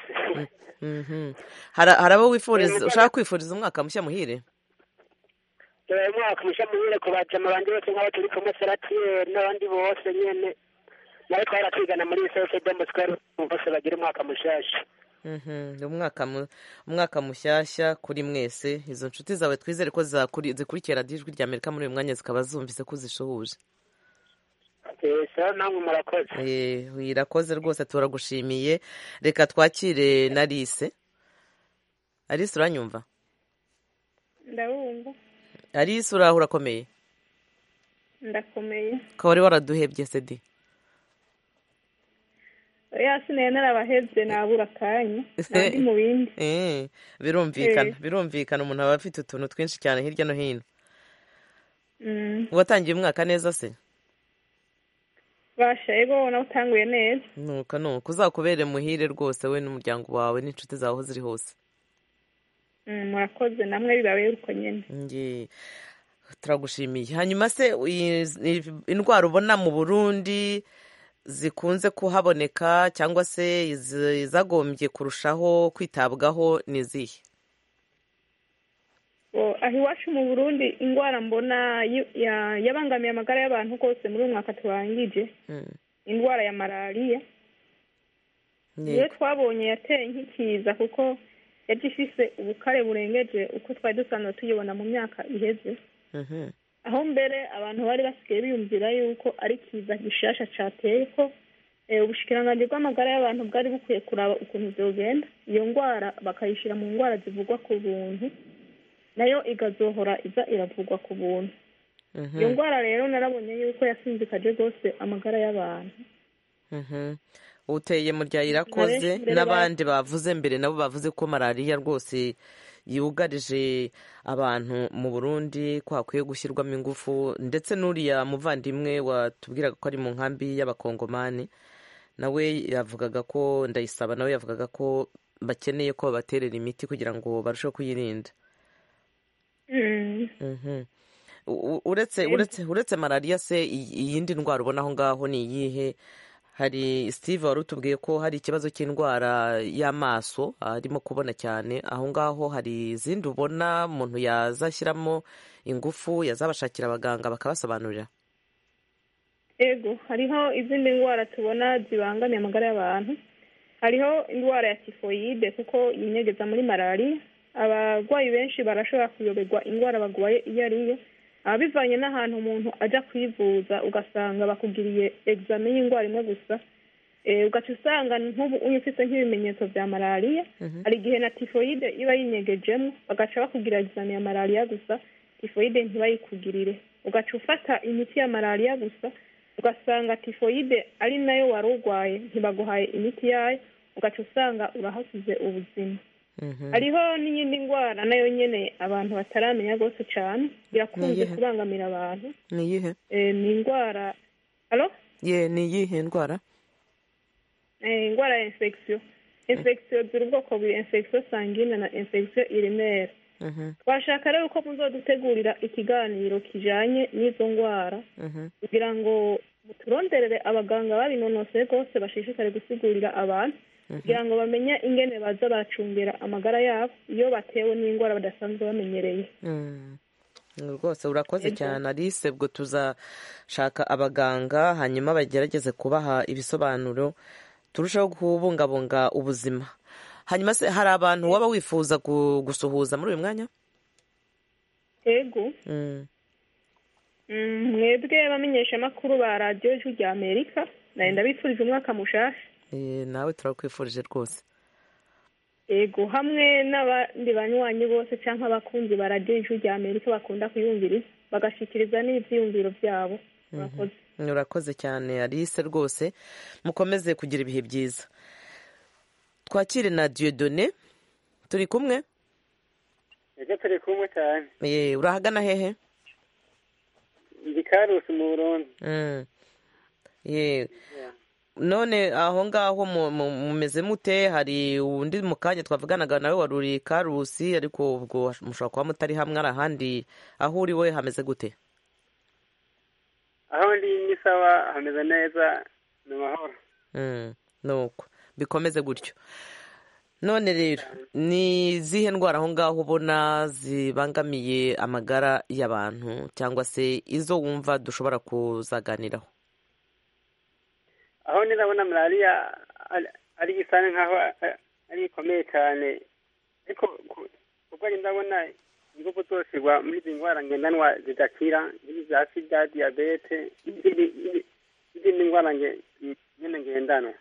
Hari abo wifuriza ushaka kwifuriza umwaka mushya muhire? Umwaka mushya muhire ku bajama bandi bose nk'abo turi kumwe Seratier n'abandi bose nyene nawe twaratwigana muri CFD Moscow bose bagira umwaka mushasha. Umwaka mushyashya kuri mwese. Izo nshuti zawe twizere ko zikurikira Ijwi rya Amerika muri uyu mwanya zikaba zumvise ko uzishuhuje. Wirakoze rwose turagushimiye. Reka twakire na Alice. Alice uranyumva? Ndabumva. Alice uraho urakomeye? Ndakomeye. Ko wari waraduhebye sedi? Sinari narabahebye nabura akanya nandi mu bindi. Birumvikana umuntu aba afite utuntu twinshi cyane hirya no hino. Watangiye umwaka neza se? Basha ego nawutanguye neza. Nuko uzakubere muhire rwose we n'umuryango wawe n'inshuti zawe aho ziri hose. Murakoze namwe bibaye uko nyene. Turagushimiye. Hanyuma se indwara ubona mu Burundi zikunze kuhaboneka cyangwa se izagombye kurushaho kwitabwaho nizihe? Aho iwacu mu Burundi indwara mbona yabangamiye amagara y'abantu kose muri uyu mwaka turangije indwara ya malariya niyo twabonye yateye nk'ikiza kuko yaje ifise ubukare burengeje uko twari dusanzwe tuyibona mu myaka iheze aho mbere abantu bari basigaye biyumvira yuko ari kiza gishasha cateye ko ubushikiranganji bw'amagara y'abantu bwari bukwiye kuraba ukuntu vyogenda iyo ndwara bakayishira mu ndwara zivugwa ku buntu nayo igazohora iza iravugwa ku buntu iyo ndwara rero narabonye yuko yasinzikaje rwose amagara y'abantu uteye mu rya Irakoze n'abandi bavuze mbere nabo bavuze ko malariya rwose yugarije abantu mu Burundi ko hakwiye gushyirwamo ingufu ndetse n'uriya muvandimwe watubwiraga ko ari mu nkambi y'abakongomani nawe yavugaga ko Ndayisaba nawe yavugaga ko bakeneye ko babaterera imiti kugira ngo barusheho kuyirinda. Uretse malariya se iyindi ndwara ubona aho ngaho ni iyihe? Hari Steve wari utubwiye ko hari ikibazo cy'indwara y'amaso arimo kubona cyane aho ngaho. Hari izindi ubona umuntu yazashyiramo ingufu yazabashakira abaganga bakabasobanurira? Ego hariho izindi ndwara tubona zibangamiye amagara y'abantu. Hariho indwara ya tifoyide kuko yinyegeza muri malariya. Abarwayi benshi barashobora kuyoberwa indwara bagwaye iyo ariyo bivanye n'ahantu umuntu ajya kwivuza ugasanga bakugiriye examen y'indwara imwe gusa ugaca usanga nk'ubu ufite nk'ibimenyetso bya malariya hari igihe na tifoyide iba yinyegejemo bagaca bakugira examen ya malariya gusa tifoyide ntibayikugirire ugaca ufata imiti ya malariya gusa ugasanga tifoyide ari nayo wari urwaye ntibaguhaye imiti yayo ugaca usanga urahasize ubuzima. Hariho n'iyindi ndwara nayo nyene abantu bataramenya rwose cyane birakunze kubangamira abantu. Ni iyihe? Ni indwara ni iyihe ndwara? Indwara ya infection ziri ubwoko bubiri, infection sanguine na infection urinaire. Twashaka rero ko muzodutegurira ikiganiro kijanye n'izo ndwara kugira ngo turonderere abaganga babinonoseye rwose bashishikare gusigurira abantu kugira ngo bamenye ingene baza bacungera amagara yabo iyo batewe n'indwara badasanzwe bamenyereye. Rwose urakoze cyane Alice. Ubwo tuzashaka abaganga hanyuma bagerageze kubaha ibisobanuro turushaho kubungabunga ubuzima. Hanyuma se hari abantu waba wifuza gusuhuza muri uyu mwanya? Ego mwebwe bamenyesha amakuru ba radiyo Ijwi rya Amerika nenda bifurije umwaka mushasha. Nawe turakwifurije rwose. Ego hamwe n'abandi banywanyi bose cyangwa abakunzi ba radiyo Ijwi rya Amerika bakunda kuyumviriza bagashikiriza n'ivyiyumviro byabo. Urakoze cyane Alice rwose mukomeze kugira ibihe byiza. Twakire na Dieudonné turi kumwe? Ego turi kumwe cyane. Urahagana hehe? Ndi Karusi mu Burundi. none aho ngaho mumeze mute? hari undi mu kanya twavuganaga nawe wari uri Karusi, ariko ubwo mushobora kuba mutari hamwe, ari ahandi. aho uri we hameze gute? aho ndi ni sawa, hameze neza, ni amahoro. nuko bikomeze gutyo. none rero ni izihe ndwara aho ngaho ubona zibangamiye amagara y'abantu, cyangwa se izo wumva dushobora kuzaganiraho? aho ndabona malariya ari isa nkaho ari ikomeye cyane, ariko kuko ndabona ibihugu byose muri izi ndwara ngendanwa zidakira, za sida, diyabete n'izindi ndwara nyine ngendanwa.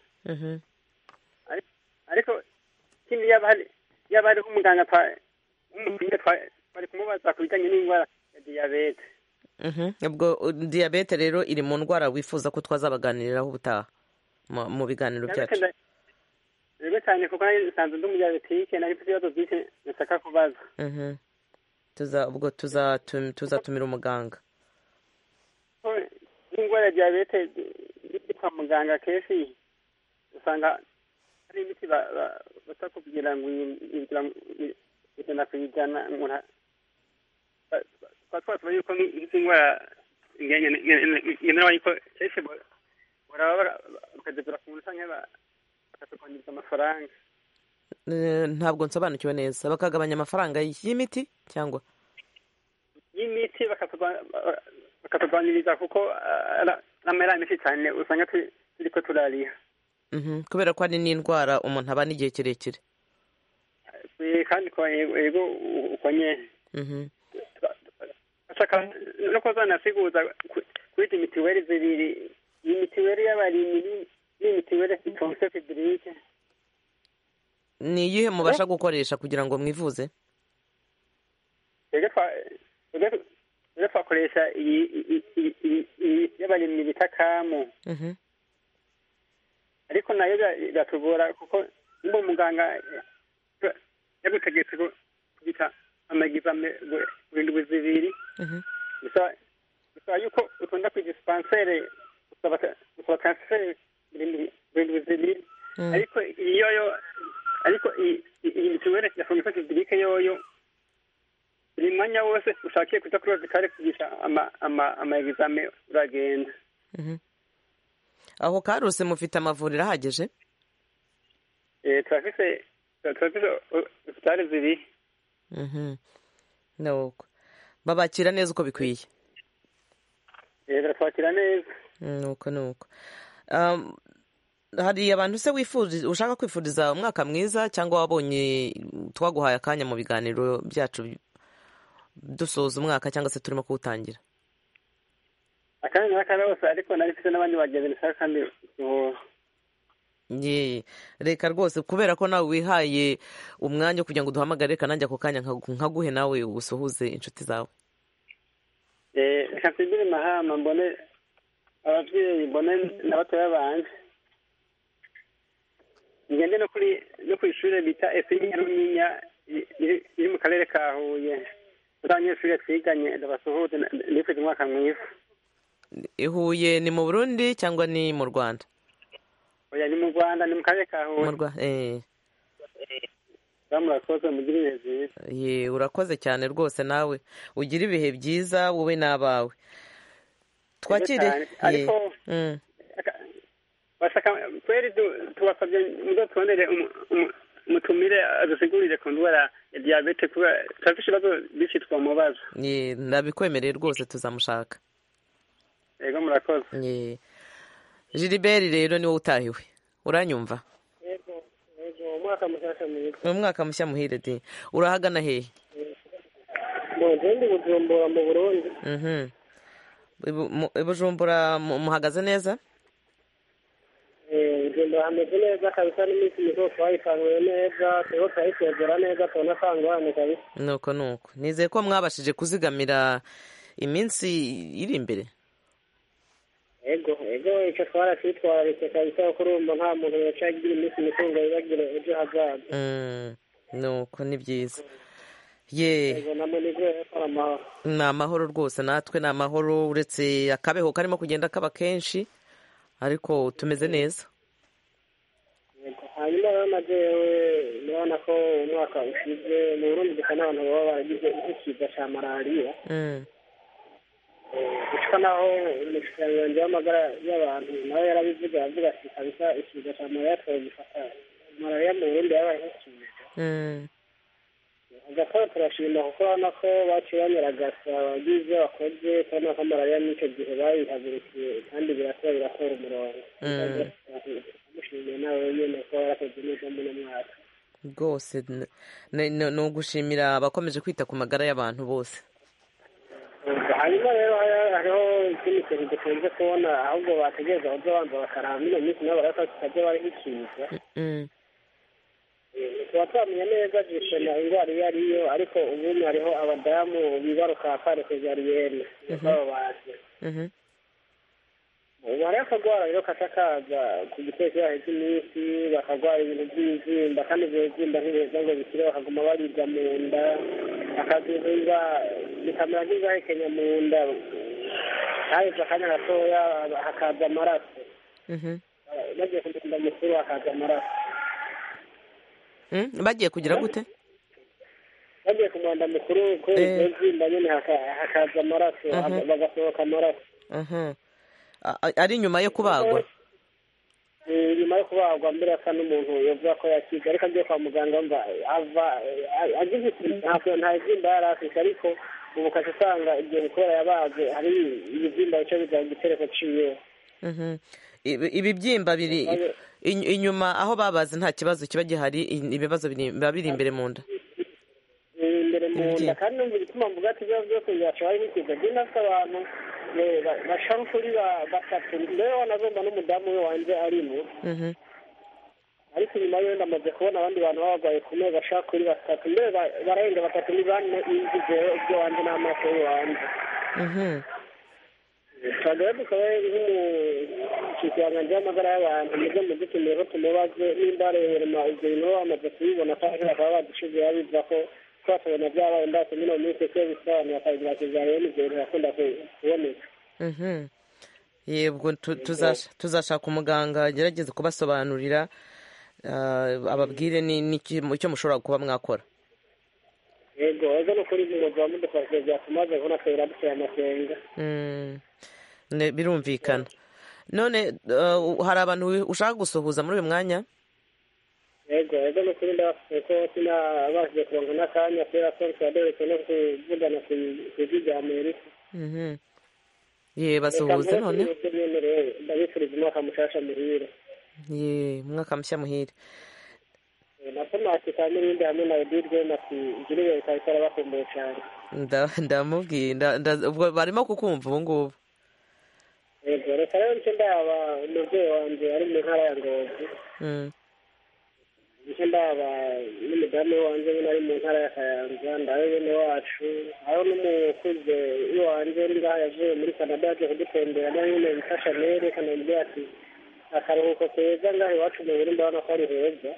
ariko ikindi yaba hariho umuganga bari kumubaza ku bijyanye n'indwara ya diyabete. ubwo diyabete rero iri mu ndwara wifuza ko twazabaganiriraho ubutaha mu biganiro byacu? rero cyane kuko nsanzwe ndi umudiyabetike, nari mfite ibibazo byinshi nashaka kubaza. ubwo tuzatumira umuganga. n'indwara ya diyabete kwa muganga kenshi usanga hari imiti batakubwira ngo ijana ku ijana. twasaba yuko nk'izi ndwara ngendanwa yuko kenshi baraba bakazigura ku muntu cyangwa bakatugabanyiriza amafaranga. ntabwo nsobanukiwe neza. bakagabanya amafaranga y'imiti cyangwa y'imiti bakatugabanyiriza, kuko amera menshi cyane usanga turi ko turariha. kubera ko hari n'indwara umuntu abana igihe kirekire. kandi yego uko nyine ashaka no kuzanasiguza kuri izi mitiweli zibiri, iyi mitiweli y'abarimyi n'imitiweli itonse fibrike. ni iyihe mubasha gukoresha kugira ngo mwivuze? rero twakoresha iyi y'abarimyi bita kamu, ariko nayo biratugora kuko niba umuganga yagutegetse kubita amagizame burindwi zibiri, bisaba yuko utonda ku dispensaire usaba transfert burindwi zibiri. ariko iyi mituweli ya fonction publique yoyo buri mwanya wose ushakiye kuja kuri hopitale kugisha amagizame uragenda. aho Karusi mufite amavuriro ahagije? turafise hopitale zibiri. nuko babakira neza uko bikwiye? baratwakira neza. nuko hari abantu se ushaka kwifuriza umwaka mwiza, cyangwa wabonye twaguhaye akanya mu biganiro byacu dusoza umwaka cyangwa se turimo kuwutangira? akanya n'akarose, ariko nari mfite n'abandi bagenzi nashaka kandi reka rwose, kubera ko nawe wihaye umwanya kugira ngo duhamagare, reka nanjye ako kanya nkaguhe nawe usuhuze inshuti zawe. reka nsibire mahama mbone ababyeyi, mbone n'abatoya banje, ngende no ku ishuri bita efini runyinya iri mu karere ka Huye. abanyeshuri twiganye ndabasuhuze, ndifite umwaka mwiza. Huye ni mu Burundi cyangwa ni mu Rwanda? oya, ni mu Rwanda, ni mu karere ka Huye. murakoze, mugire ibihe byiza. urakoze cyane rwose, nawe ugira ibihe byiza wowe n'abawe. twakire ariko bashaka kweri tubasabye muzo tubonere umutumire adusigurire ku ndwara ya diyabete, kuba turafite ibibazo byinshi twamubaza. ndabikwemereye rwose, tuzamushaka. yego murakoze. Gilbert rero niwe utahiwe, uranyumva? yego umwaka mushya muhire. umwaka mushya muhire. di urahagana hehe? ndi Bujumbura mu Burundi. Bujumbura muhagaze neza? Bujumbura hameze neza kabisa, n'iminsi mikuru twayitanguye neza, turimo turayisezera neza, tubona tangwane kabisa. nuko nizeye ko mwabashije kuzigamira iminsi iri imbere. ego icyo twarasitwararitse kabisa, kuko urumva nta muntu yaca agira iminsi mikuru ngo yibagire ejo hazaza. nuko ni byiza. ni amahoro rwose, natwe ni amahoro, uretse akabeho karimo kugenda kaba kenshi, ariko tumeze neza. hanyuma rero nagewe urabona ko umwaka ushize mu Burundi gusa n'abantu baba baragize ikiza cya malariya gusa naho umushikiranganji w'amagara y'abantu nawe yarabivuga avuga ati kabisa ikiza cya malariya twagifata malariya mu Burundi yabaye nk'ikiza agakora turashima kuko urabona ko baciye banyaragasa abagize bakoze kubona ko malariya n'icyo gihe bayihagurukiye kandi birakora umurongo mushimiye nawe nyine ko warakoze neza muri mwaka rwose ni ugushimira abakomeje kwita ku magara y'abantu bose. hanyuma rero hariho ikindi kintu dukunze kubona ahubwo bategereza aho banza bakaraba ino minsi nabo barasa kitajya bari hikiza tuba twamenya neza gusema indwara iyo ariyo ariko ubundi hariho abadamu bibaruka kare sezariyene baba bazi ubu hariho akagwara rero kashakaza ku giteko yaheze iminsi bakagwara ibintu by'ibizimba kandi ibyo bizimba ntibeza ngo bikire bakaguma baribwa mu nda akazuba bikamera nk'izahekenya mu nda haheze akanya gatoya hakaza amaraso bagiye ku munda mukuru hakaza amaraso bagiye kugira gute bagiye ku munda mukuru kubera ibyo bizimba nyine hakaza amaraso bagasohoka amaraso ari nyuma yo kubagwa nyuma yo kubagwa mbere asa n'umuntu yavuga ko yakize ariko agiye kwa muganga mva ava agize nta izimba yari afite ariko ubu ukajya usanga igihe kubera yabaze hari ibibyimba bice bijya mu gitereko ciwe ibibyimba biri inyuma aho babaze nta kibazo kiba gihari ibibazo biba biri imbere mu nda imbere mu nda kandi numva igituma mvuga ati ibibazo byose byacaye bikiza ndi nafite abantu bashaka kuri batatu mbere wanagomba n'umudamu we wanjye arimo ariko inyuma yo ndamaze kubona abandi bantu baba barwaye ku meza bashaka kuri batatu mbere bararenga batatu ni bane inzizeho ibyo wanjye n'amaso y'uwanjye twagera dukaba nk'umushikiranganji w'amagara y'abantu muze mudutumire ko tumubaze nimba arema ibyo bintu baba bamaze kubibona kandi bakaba badushize babivuga ko twasabona byabaye ndase mino minsi ko bisobanura akagira kizarebe n'ibyo bintu bakunda kuboneka yebwo tuzashaka umuganga agerageze kubasobanurira ababwire icyo mushobora kuba mwakora. yego ejo no kuri umwuga wa mudufashe byatumaze kubona twera duteye amasenga birumvikana. none hari abantu ushaka gusuhuza muri uyu mwanya? yego no kuri ndabafite ko sinabashije kuronka n'akanya kubera ko twaderetse no kuvugana ku ijwi rya Amerika. basuhuze none ndabifuriza umwaka mushasha muhire. umwaka mushya muhire. na Tomasi kandi n'ibindi hamwe na Edirwe na Jiriwe bikaba bitarabakumbuye cyane. ndamubwiye ubwo barimo kukumva ubu ngubu. yego reka rero nicyo ndaba umubyeyi wanjye ari mu ntara ya Ngozi. nicyo ndaba n'umudamu wanjye nyine ari mu ntara ya Kayanza ndawe bene wacu aho n'umukuze iwanjye uri ngaha yavuye muri Canada yaje kudutembera nawe nyine bifasha nere kanambwira ati akaruhuko keza ngaha iwacu mu Burundi ndabona ko ari heza.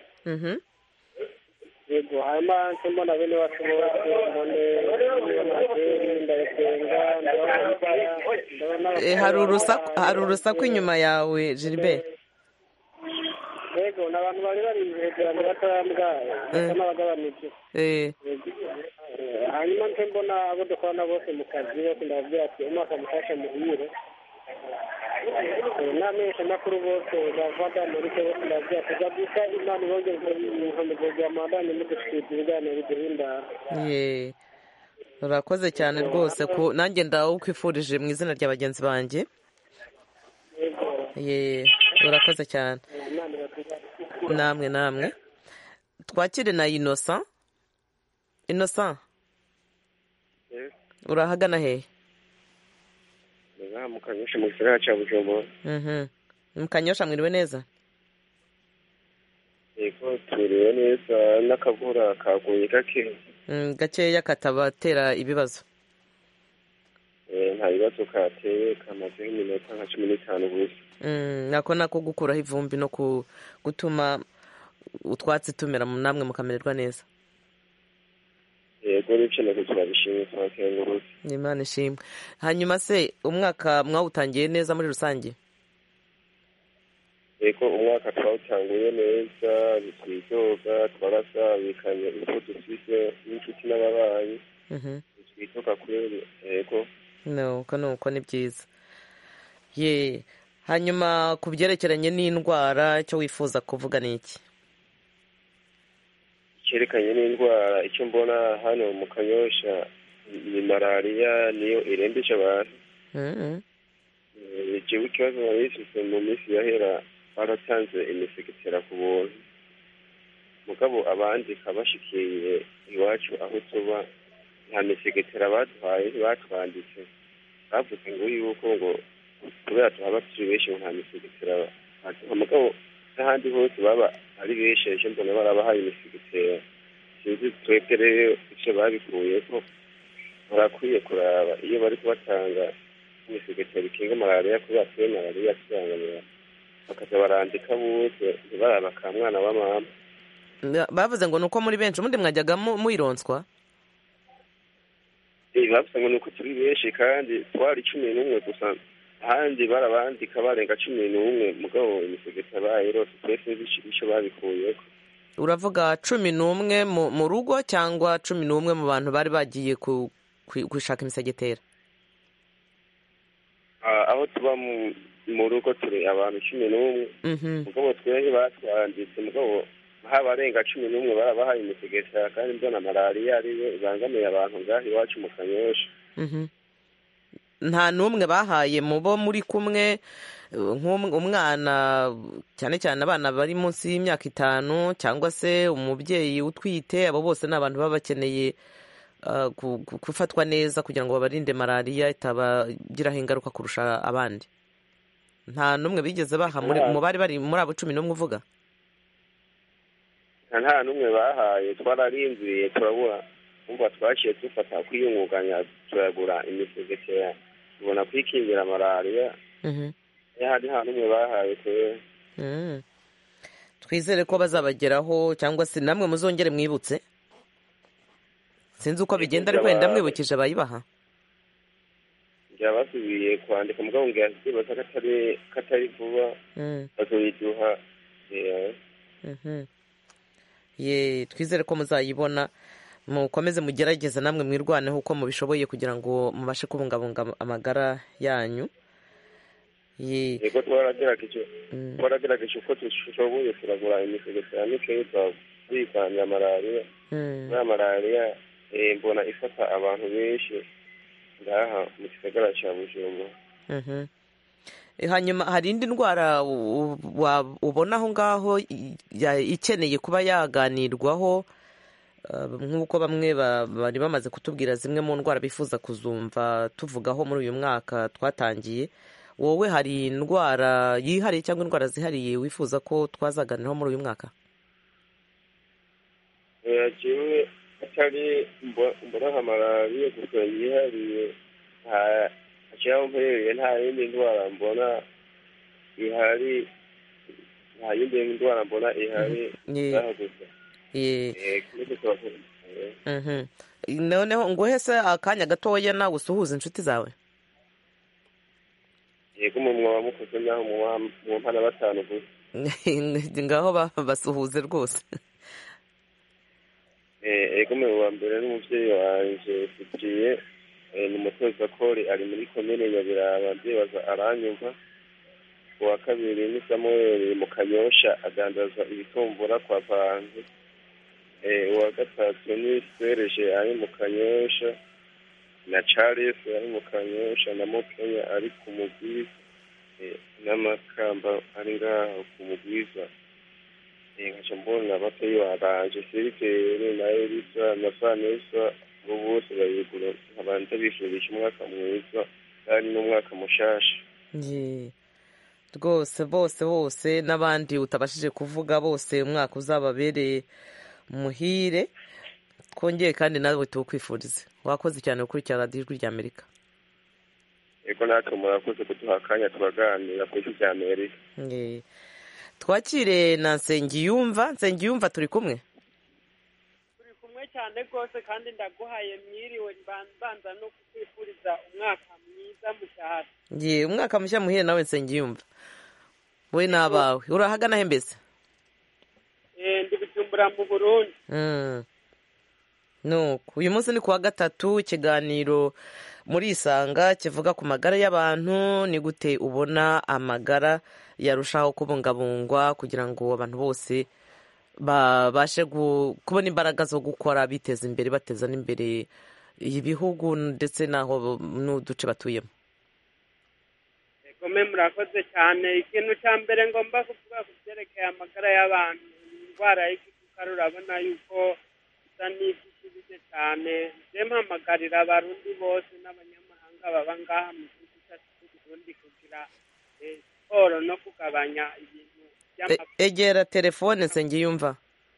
yego hanyuma mbona bene wacu bose mbone ndaresenga hari urusaku inyuma yawe Gilbert. yego n'abantu bari hejuru batambwa basa n'abagabanije. hanyuma mbona abo dukorana bose mu kazi bose ndababwira ati umwaka mushasha muhire. n'amenshi makuru bose bavada muri cyo bose ndababwira ati gabuka imana ibongeze umuhamagaro wa mandani mudushikiriza ibiganiro biduhindara. urakoze cyane rwose ko nanjye ndawukwifurije mu izina rya bagenzi banjye. urakoze cyane. namwe twakire na Innocent. urahagana hehe? mu Kanyosha mu gisagara cya Bujumbura. mu Kanyosha mwiriwe neza? yego twiriwe neza n'akavura kaguye gakeya katabatera ibibazo. nta bibazo kateye kamaze nk'iminota nka 15 gusa. nako gukuraho ivumbi no gutuma utwatsi tumera namwe mukamererwa neza. yego n'icyo turabishimye twakengurutse. Imana ishimwe. hanyuma se umwaka mwawutangiye neza muri rusange? eko umwaka twawutanguye neza bitwidoga twarasabikanye uko dufise n'inshuti n'ababanyi bitwidoga kweri eko nuko ni byiza ye. Hanyuma ku byerekeranye n'indwara icyo wifuza kuvuga ni iki? icyerekanye n'indwara icyo mbona hano mu Kanyosha ni malariya niyo irembeje abantu. Jewe ikibazo narifise mu minsi yahera baratanze imisegetera ku buntu mugabo abandi kabashikiye iwacu aho tuba nta misegetera baduhaye ntibatwanditse bavuze ngo yuko ngo kubera tuhaba turi benshi nta misegetera baduha mugabo n'ahandi hose baba ari benshi ejo mbona barabahaye imisegetera sinzi twebwe rero ivyo babikuyeko barakwiye kuraba iyo bari kubatanga imisegetera ikinga malariya kubera twe malariya turangamira bakaza barandika bose ntibaraba ka mwana wa mama. Bavuze ngo nuko muri benshi ubundi mwajyaga mwironswa? Bavuze ngo nuko turi benshi kandi twari 11 gusa ahandi barabandika barenga 11 mugabo imisegetera bayirose twese bisho babikuyeko. Uravuga 11 mu rugo cyangwa 11 mu bantu bari bagiye gushaka imisegetera? Aho tuba mu rugo turi abantu 11 mugabo twebwe batwanditse mugabo habarenga 11 barabahaye imisegetera kandi mbona malariya ariyo ibangamiye abantu ngaho iwacu mu Kanyosha. Nta n'umwe bahaye mu bo muri kumwe nk'umwana cyane cyane abana bari munsi y'imyaka 5 cyangwa se umubyeyi utwite, abo bose ni abantu baba bakeneye gufatwa neza kugira ngo babarinde malariya itabagiraho ingaruka kurusha abandi. Nta n'umwe bigeze baha mu bari muri abo 11 uvuga? Nta n'umwe bahaye twararinziriye turabura umva twaciye dufata kwiyungunganya turagura imisegetera tubona kwikingira malariya. Yahandi nta n'umwe bahaye kwe. Twizere ko bazabageraho cyangwa se namwe muzongere mwibutse. Sinzi uko bigenda ariko wenda mwibukije abayibaha. Basubiye kwandika mugabo ngiye baza katari vuba bazoyiduha. Ye twizere ko muzayibona mukomeze mugerageza namwe mwirwaneho uko mubishoboye kugira ngo mubashe kubungabunga amagara yanyu. Yego twaragerageje uko dushoboye turagura imisegetera n'ikeza kwiganya malariya. Malariya mbona ifata abantu benshi ngaha mu gisagara cya Bujumbura. Hanyuma hari indi ndwara ubona aho ngaho ikeneye kuba yaganirwaho nk'uko bamwe bari bamaze kutubwira zimwe mu ndwara bifuza kuzumva tuvugaho muri uyu mwaka twatangiye? Wowe hari indwara yihariye cyangwa indwara zihariye wifuza ko twazaganiraho muri uyu mwaka? Jewe atari mbona nka malariya gusa yihariye aho mpereye nta yindi ndwara mbona ihari, nta yindi ndwara mbona ihari gusa. Noneho nguhe se akanya gatoya nawe usuhuza inshuti zawe. Yego mwaba mukoze naho mu mpana 5 gusa. Ngaho basuhuze rwose. Yego wa mbere n'umuvyeyi wanje Cyprien ni umutoza kori ari muri komine Nyabiraba ndibaza aranyumva. Uwa kabiri ni Samuel mu Kanyosha adandaza ibitumbura kwa Vanze. Uwa gatatu ni Serge ari mu Kanyosha na Charles ari mu Kanyosha na Mukenya ari ku Mugwiza n'Amakamba ari ngaho ku Mugwiza. Nkaca mbona abatoyi baranje Sirikeri na Elisa na Vanessa bose bayigura abantu bifurije umwaka mwiza kandi n'umwaka mushasha. Rwose bose n'abandi utabashije kuvuga bose umwaka uzababereye muhire twongeye kandi nawe tukwifurize. Wakoze cyane gukurikira Radio Ijwi ry'Amerika. Yego natwe murakoze kuduha akanya tubaganira ku Ijwi ry'Amerika. Twakire na Nsengiyumva turi kumwe? Turi kumwe cyane rwose kandi ndaguhaye mwiriwe mbanza no kukwifuriza umwaka mwiza mushahara. Umwaka mushya muhire nawe Nsengiyumva. we n'abawe urahagana he mbese? Ndi Bujumbura mu Burundi. Nuko uyu munsi ni kuwa gatatu, ikiganiro muri Isanga kivuga ku magara y'abantu. Ni gute ubona amagara yarushaho kubungabungwa kugira ngo abantu bose babashe kubona imbaraga zo gukora biteza imbere, bateza n'imbere ibihugu ndetse n'aho n'uduce batuyemo? Gome murakoze cyane. Ikintu cya mbere ngomba kuvuga ku byerekeye amagara y'abantu, indwara y'igisukari urabona yuko isa n'ifite cyane. Mpamagarira abarundi bose n'abanyamahanga baba ngaha mu gihugu cyacu cy'u Burundi kugira siporo no kugabanya ibintu by'amavuta. Egera telefone Nsengiyumva.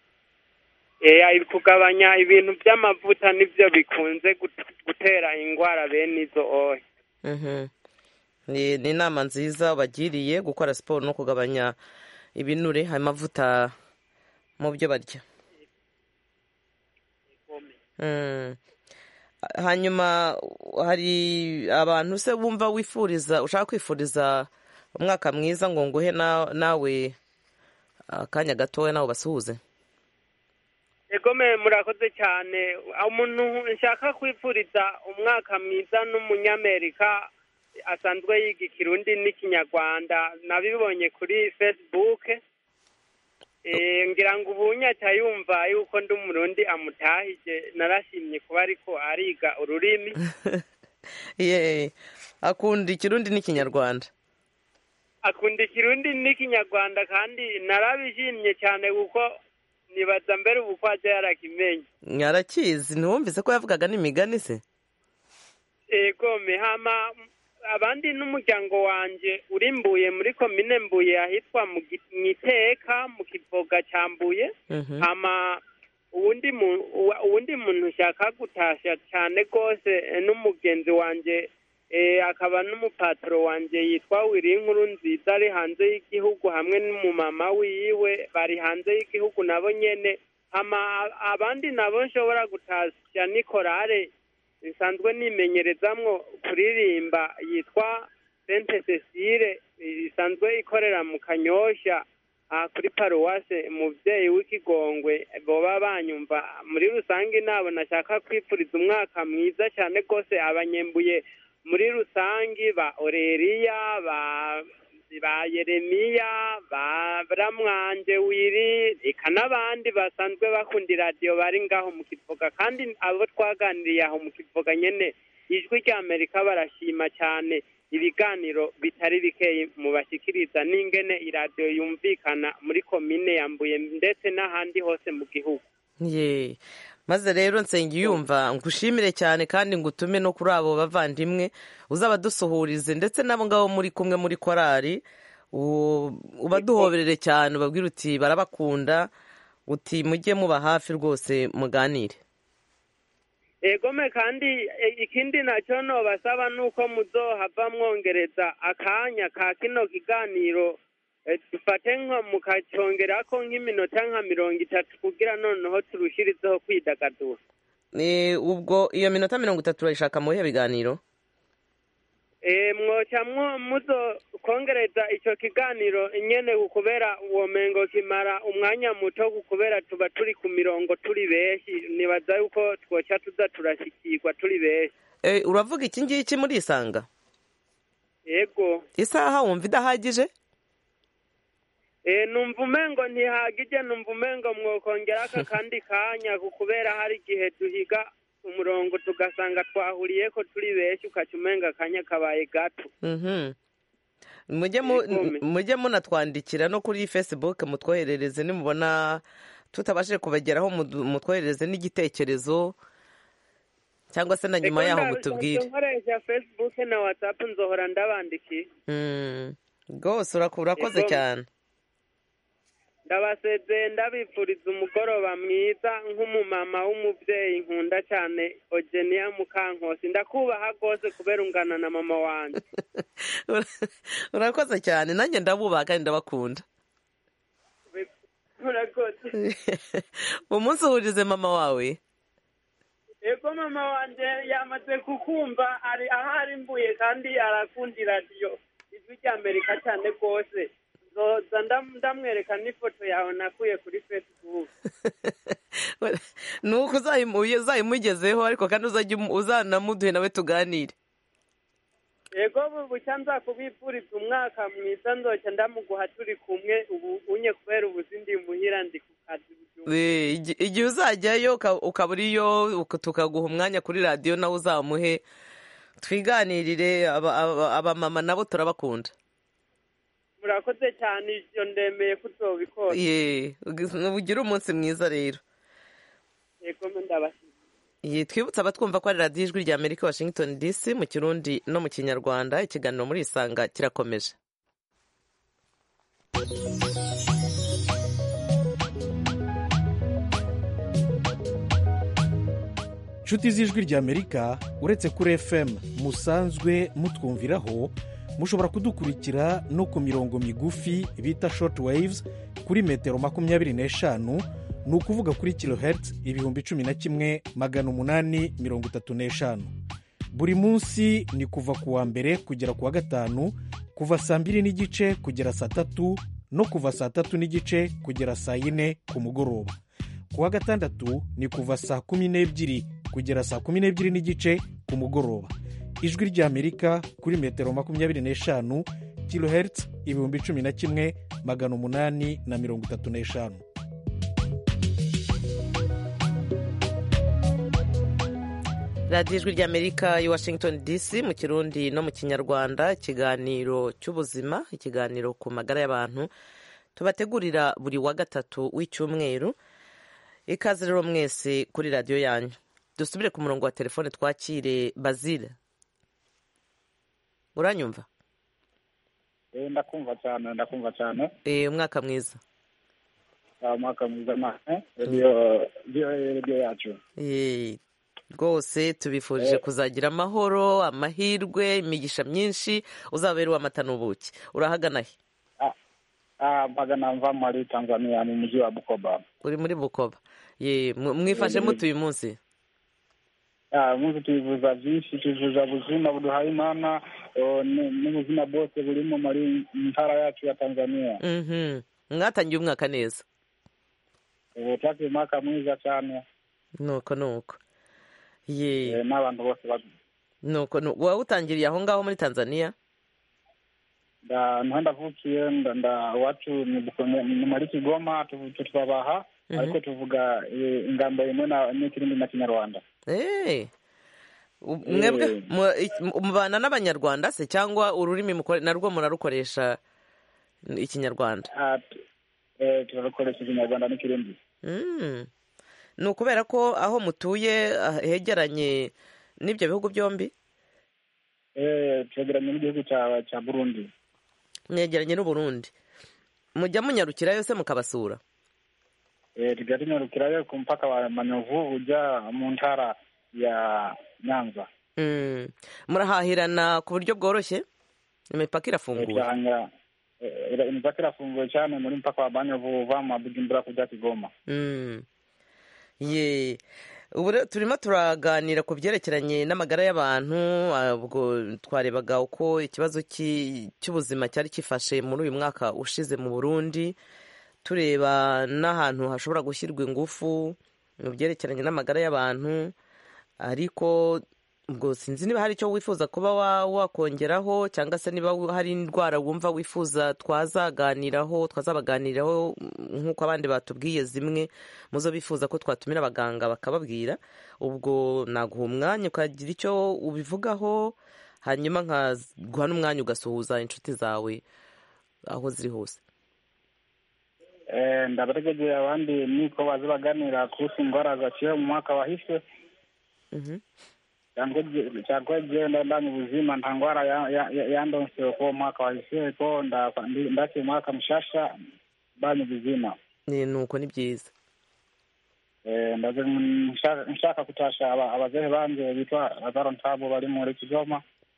Kugabanya ibintu by'amavuta nibyo bikunze gutera indwara bene izo ohe. Ni inama nziza bagiriye gukora siporo no kugabanya ibinure amavuta mu byo barya. Hanyuma hari abantu se bumva ushaka kwifuriza umwaka mwiza ngo nguhe nawe akanya gatoya nawe basuhuze? Egome murakoze cyane. Umuntu nshaka kwifuriza umwaka mwiza n'umunyamerika asanzwe yiga Ikirundi n'Ikinyarwanda, nabibonye kuri Facebook. Ngira ngo ubunyaca yumva yuko ndi umurundi amutahije, narashimye kuba ariko ariga ururimi. Akunda Ikirundi n'Ikinyarwanda? Akunda Ikirundi n'Ikinyarwanda kandi narabishimye cyane kuko nibaza mbere ubu ko aje yarakimenye. Yarakizi, ntiwumvise ko yavugaga n'imigani se? Egome hama abandi n'umuryango wanje urimbuye muri komine Mbuye ahitwa mu Iteka mu Kivoga cya Mbuye. Hama uwundi muntu ushaka gutasha cyane rwose n'umugenzi wanje akaba n'umupatro wanje yitwa Wirinkuru Nziza ari hanze y'igihugu hamwe n'umumama wiwe bari hanze y'igihugu nabo nyene. Hama abandi nabo nshobora gutasha ni korale isanzwe nimenyerezamwo kuririmba yitwa Sainte Cecile, isanzwe ikorera mu Kanyosha kuri paruwase umuvyeyi w'Ikigongwe. Boba banyumva muri rusange nabo nashaka kwifuriza umwaka mwiza cyane rwose abanyembuye muri rusange, ba Oreriya, ba Yeremiya, ba Ramwanje Wiri, eka n'abandi basanzwe bakunda radio bari ngaho mu Kivoga. Kandi abo twaganiriye aho mu Kivoga nyene ijwi ry'Amerika barashima cyane ibiganiro bitari bikeye mu bashikiriza n'ingene iradio yumvikana muri komine ya Mbuye ndetse n'ahandi hose mu gihugu. Maze rero Nsengiyumva ngushimire cyane kandi ngutume no kuri abo bavandimwe uzabadusuhurize ndetse nabo ngabo muri kumwe muri korali ubaduhoberere cyane, ubabwire uti barabakunda, uti mujye muba hafi rwose muganire. Egome kandi ikindi nacyo nobasaba nuko muzohava mwongereza akanya ka kino kiganiro, dufate nko mukacyongerako nk'iminota nka 30 kugira noneho turushirizeho kwidagadura. Ubwo iyo minota 30 urayishaka mu biganiro? Mwoca muzo kongereza icyo kiganiro nyene kubera uwo mengo kimara umwanya muto kubera tuba turi ku mirongo turi beshi, nibaza yuko twoca tuza turashikirwa turi beshi. Uravuga iki ngiki muri Isanga? Yego. Isaha wumva idahagije? Numva umengo ntihagije, numva umengo mwokongera aka kandi kanya kubera hari igihe duhiga umurongo tugasanga twahuriye ko turi beshi ukacumenga kanya kabaye gato. Mujye munatwandikira no kuri Facebook mutwoherereze, nimubona tutabashije kubageraho mutwoherereze n'igitekerezo cyangwa se na nyuma yaho mutubwire. Nkoresha Facebook na WhatsApp nzohora ndabandikiye. Rwose urakoze cyane. Ndabaseze ndabipfuriza umugoroba mwiza nk'umumama w'umuvyeyi nkunda cyane Ogenia Mukankosi. Ndakubaha rwose kubera ungana na mama wanje. Urakoze cyane, nanjye ndabubaha kandi ndabakunda. Urakoze. Umunsi uhurize mama wawe? Ego mama wanje yamaze kukumva, ari ahari Mbuye kandi arakunda radio ijwi ry'Amerika cyane rwose. zoza ndamwereka n'ifoto yawe nakuye kuri Facebook. nuko uzayimugezeho ariko kandi uzanamuduhe nawe tuganire. Yego bucya nza kubipfuriza umwaka mwiza nzoca ndamuguha turi kumwe ubu unye kubera ubuzindi muhira ndi ku kazi. Igihe uzajyayo ukaba uriyo tukaguha umwanya kuri radiyo nawe uzamuhe twiganirire. Abamama nabo turabakunda. Murakoze cyane ibyo ndemeye kuzobikora. Ugire umunsi mwiza rero. Yego ndabashimiye. Twibutsa abatwumva ko ari radiyo ijwi rya Amerika Washington DC mu Kirundi no mu Kinyarwanda. Ikiganiro muri Isanga kirakomeje. Nshuti z'ijwi rya Amerika, uretse kuri FM musanzwe mutwumviraho, mushobora kudukurikira no ku mirongo migufi bita short waves kuri metero 25, ni ukuvuga kuri kilohertz 11,835. Buri munsi ni kuva ku wa mbere kugera ku wa gatanu, kuva saa 2 n'igice kugera saa 3 no kuva saa 3 n'igice kugera saa 4 ku mugoroba. Ku wa gatandatu ni kuva saa 12 kugera saa 12 n'igice ku mugoroba. Ijwi rya Amerika kuri metero 25 kilohertz 11,835. radiyo ijwi rya Amerika i Washington DC mu Kirundi no mu Kinyarwanda. Ikiganiro cy'ubuzima, ikiganiro ku magara y'abantu tubategurira buri wa gatatu w'icyumweru. Ikaze rero mwese kuri radiyo yanyu. Dusubire ku murongo wa telefone twakire Bazile. Uranyumva? Ndakumva cyane. Umwaka mwiza. Umwaka mwiza nawe. Radio yacu. Rwose tubifurije kuzagira amahoro, amahirwe, imigisha myinshi, uzabera uw'amata n'ubuki. Urahagana he? Mpagana mva muri Tanzania mu mujyi wa Bukoba. Uri muri Bukoba. Mwifashe mutu uyu munsi? Munsi tuyivuza byinshi, tuyivuza ubuzima buduhaye Imana n'ubuzima bwose burimo muri ntara yacu ya Tanzania. Mwatangiye umwaka neza? Twagiye umwaka mwiza cyane. Nuko n'abantu bose nuko wowe utangiriye aho ngaho muri Tanzania? Ndavukiye wacu ni muri Kigoma, twabaha ariko tuvuga ingamba imwe n'ikirimi na Kinyarwanda. Mwebwe mubana n'Abanyarwanda se cyangwa ururimi narwo murarukoresha Ikinyarwanda? Turarukoresha Ikinyarwanda n'ikirimi. Ni ukubera ko aho mutuye hegeranye n'ibyo bihugu byombi? Twegeranye n'igihugu cya Burundi. Mwegeranye n'Uburundi. Mujya munyarukirayo se mukabasura? Tujya tunyarukirayo ku mpaka wa Manyovu ujya mu ntara ya Nyanza. Murahahirana ku buryo bworoshye? Imipaka irafunguye? Imipaka irafunguye cyane muri mpaka wa Manyovu uva mu Bujumbura kujya Kigoma. Ubu turimo turaganira ku byerekeranye n'amagara y'abantu. Ubwo twarebaga uko ikibazo cy'ubuzima cyari kifashe muri uyu mwaka ushize mu Burundi, tureba n'ahantu hashobora gushyirwa ingufu mu byerekeranye n'amagara y'abantu. Ariko ubwo sinzi niba hari icyo wifuza kuba wakongeraho, cyangwa se niba hari indwara wumva wifuza twazabaganiraho nk'uko abandi batubwiye zimwe muzo bifuza ko twatumira abaganga bakababwira. Ubwo naguha umwanya ukagira icyo ubivugaho, hanyuma nkaguha n'umwanya ugasuhuza inshuti zawe aho ziri hose. Ndabategeye abandi niko baza baganira ku indwara zaciye mu mwaka wahise. cyangwa genda ndani ubuzima nta ndwara yandonse ko mwaka wahise ko ndake mwaka mushasha bani ubuzima. Nuko ni byiza. Ndaze nshaka kutasha abazehe banje bitwa Lazaro Ntabo bari muri Kigoma.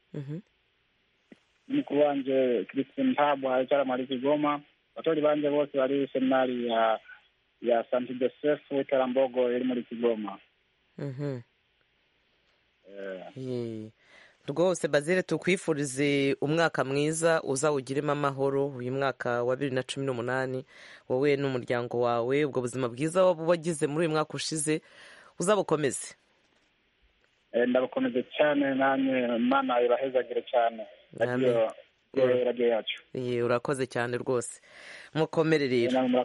Mukuru wanje Christine Ntabo aricara muri Kigoma. Batori banje bose bari seminari ya Saint Joseph Witarambogo iri muri Kigoma. rwose Bazile tukwifurize umwaka mwiza uzawugiremo amahoro uyu mwaka wa 2018 wowe n'umuryango wawe ubwo buzima bwiza wagize muri uyu mwaka ushize uzabukomeze. Ndabukomeze cyane namwe Imana ibahezagire cyane radio yacu. Urakoze cyane rwose mukomere rero.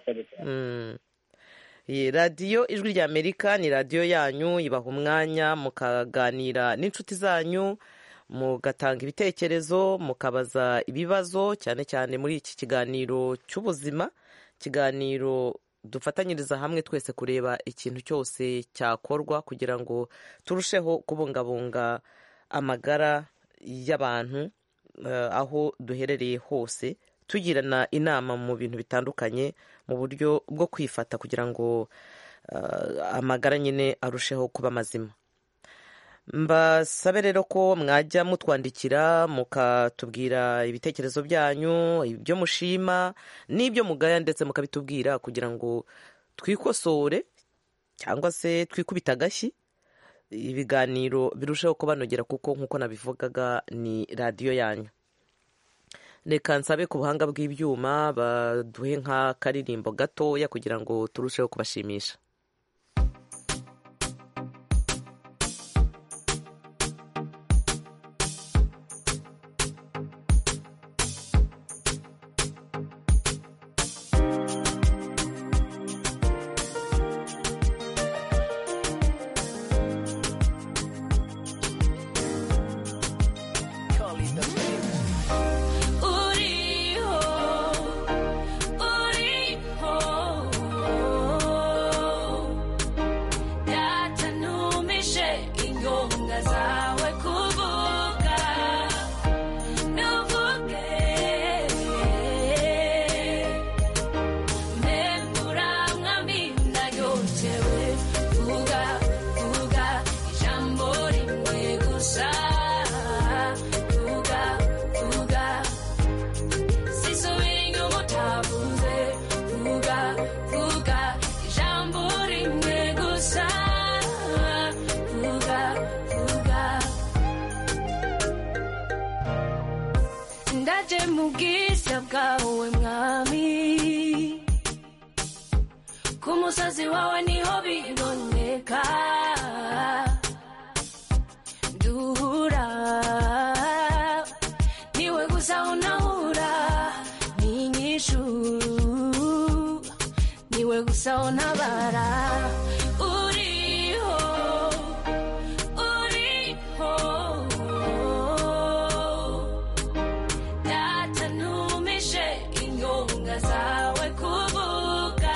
Radiyo Ijwi rya Amerika ni radiyo yanyu, ibaha umwanya mukaganira n'inshuti zanyu, mugatanga ibitekerezo, mukabaza ibibazo, cyane cyane muri iki kiganiro cy'ubuzima, ikiganiro dufatanyiriza hamwe twese kureba ikintu cyose cyakorwa kugira ngo turusheho kubungabunga amagara y'abantu aho duherereye hose, tugirana inama mu bintu bitandukanye mu buryo bwo kwifata kugira ngo amagara nyine arusheho kuba mazima. Mbasabe rero ko mwajya mutwandikira mukatubwira ibitekerezo byanyu, ibyo mushima n'ibyo mugaya, ndetse mukabitubwira kugira ngo twikosore cyangwa se twikubita agashyi ibiganiro birusheho kubanogera, kuko nk'uko nabivugaga ni radiyo yanyu. Reka nsabe ku buhanga bw'ibyuma baduhe nk'akaririmbo gatoya kugira ngo turusheho kubashimisha. Kumusazi wawe niho biboneka, duhura niwe gusa unahura n'inyishu, niwe gusa unabara. Uriho, uriho, data ntumishe inyonga zawe kuvuga.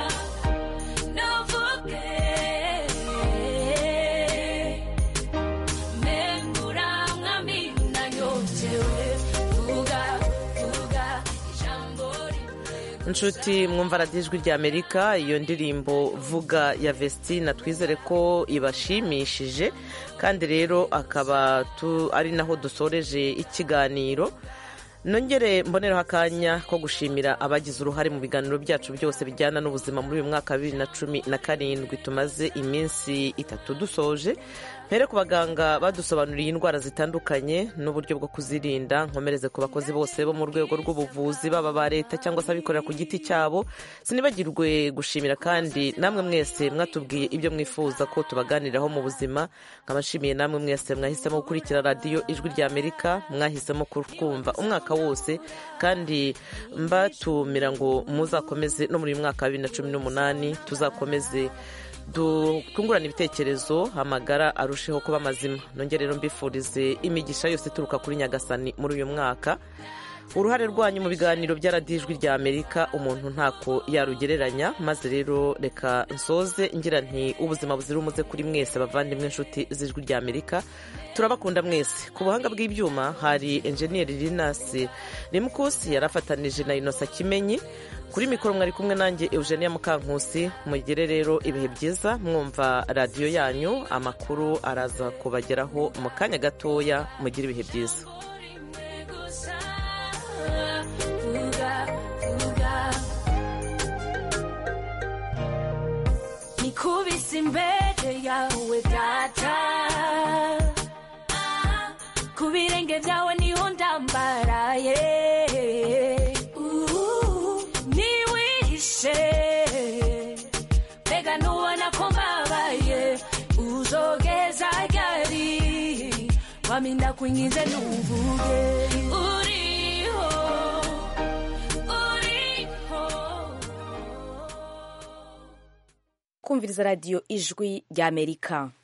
Inshuti mwumva radiyo Ijwi rya Amerika, iyo ndirimbo vuga ya Vestina twizere ko ibashimishije, kandi rero akaba ari naho dusoreje ikiganiro. Nongere mbonereho akanya ko gushimira abagize uruhare mu biganiro byacu byose bijyana n'ubuzima muri uyu mwaka wa 2017 tumaze iminsi 3 dusoje. Mpere ku baganga badusobanuriye indwara zitandukanye n'uburyo bwo kuzirinda. Nkomereze ku bakozi bose bo mu rwego rw'ubuvuzi, baba ba leta cyangwa se abikorera ku giti cyabo. Sinibagirwe gushimira kandi namwe mwese mwatubwiye ibyo mwifuza ko tubaganiraho mu buzima. Nkabashimiye namwe mwese mwahisemo gukurikira radiyo Ijwi rya Amerika, mwahisemo kumva umwaka wose, kandi mbatumira ngo muzakomeze no muri uyu mwaka wa 2018 tuzakomeze dutungurana ibitekerezo, amagara arusheho kuba mazima. Nongere rero mbifurize imigisha yose ituruka kuri Nyagasani muri uyu mwaka. Uruhare rwanyu mu biganiro bya radiyo Ijwi rya Amerika umuntu ntako yarugereranya. Maze rero reka nsoze ngira nti ubuzima buzira umuze kuri mwese bavandimwe inshuti z'Ijwi rya Amerika, turabakunda mwese. Ku buhanga bw'ibyuma hari enjeniyeri Linus Rimkusi yarafatanije na Inosa Kimenyi. Kuri mikoro mwari kumwe nanjye Eugenia Mukankusi. Mugire rero ibihe byiza mwumva radiyo yanyu. Amakuru araza kubageraho mu kanya gatoya. Mugire ibihe byiza. Nikubise imbere yawe data, birenge byawe niho ndambaraye niwihishe mbega nubona ko mbabaye uzogeza ryari wami ndakwinginze ntuvuge uriho kumviriza radiyo ijwi ry'Amerika.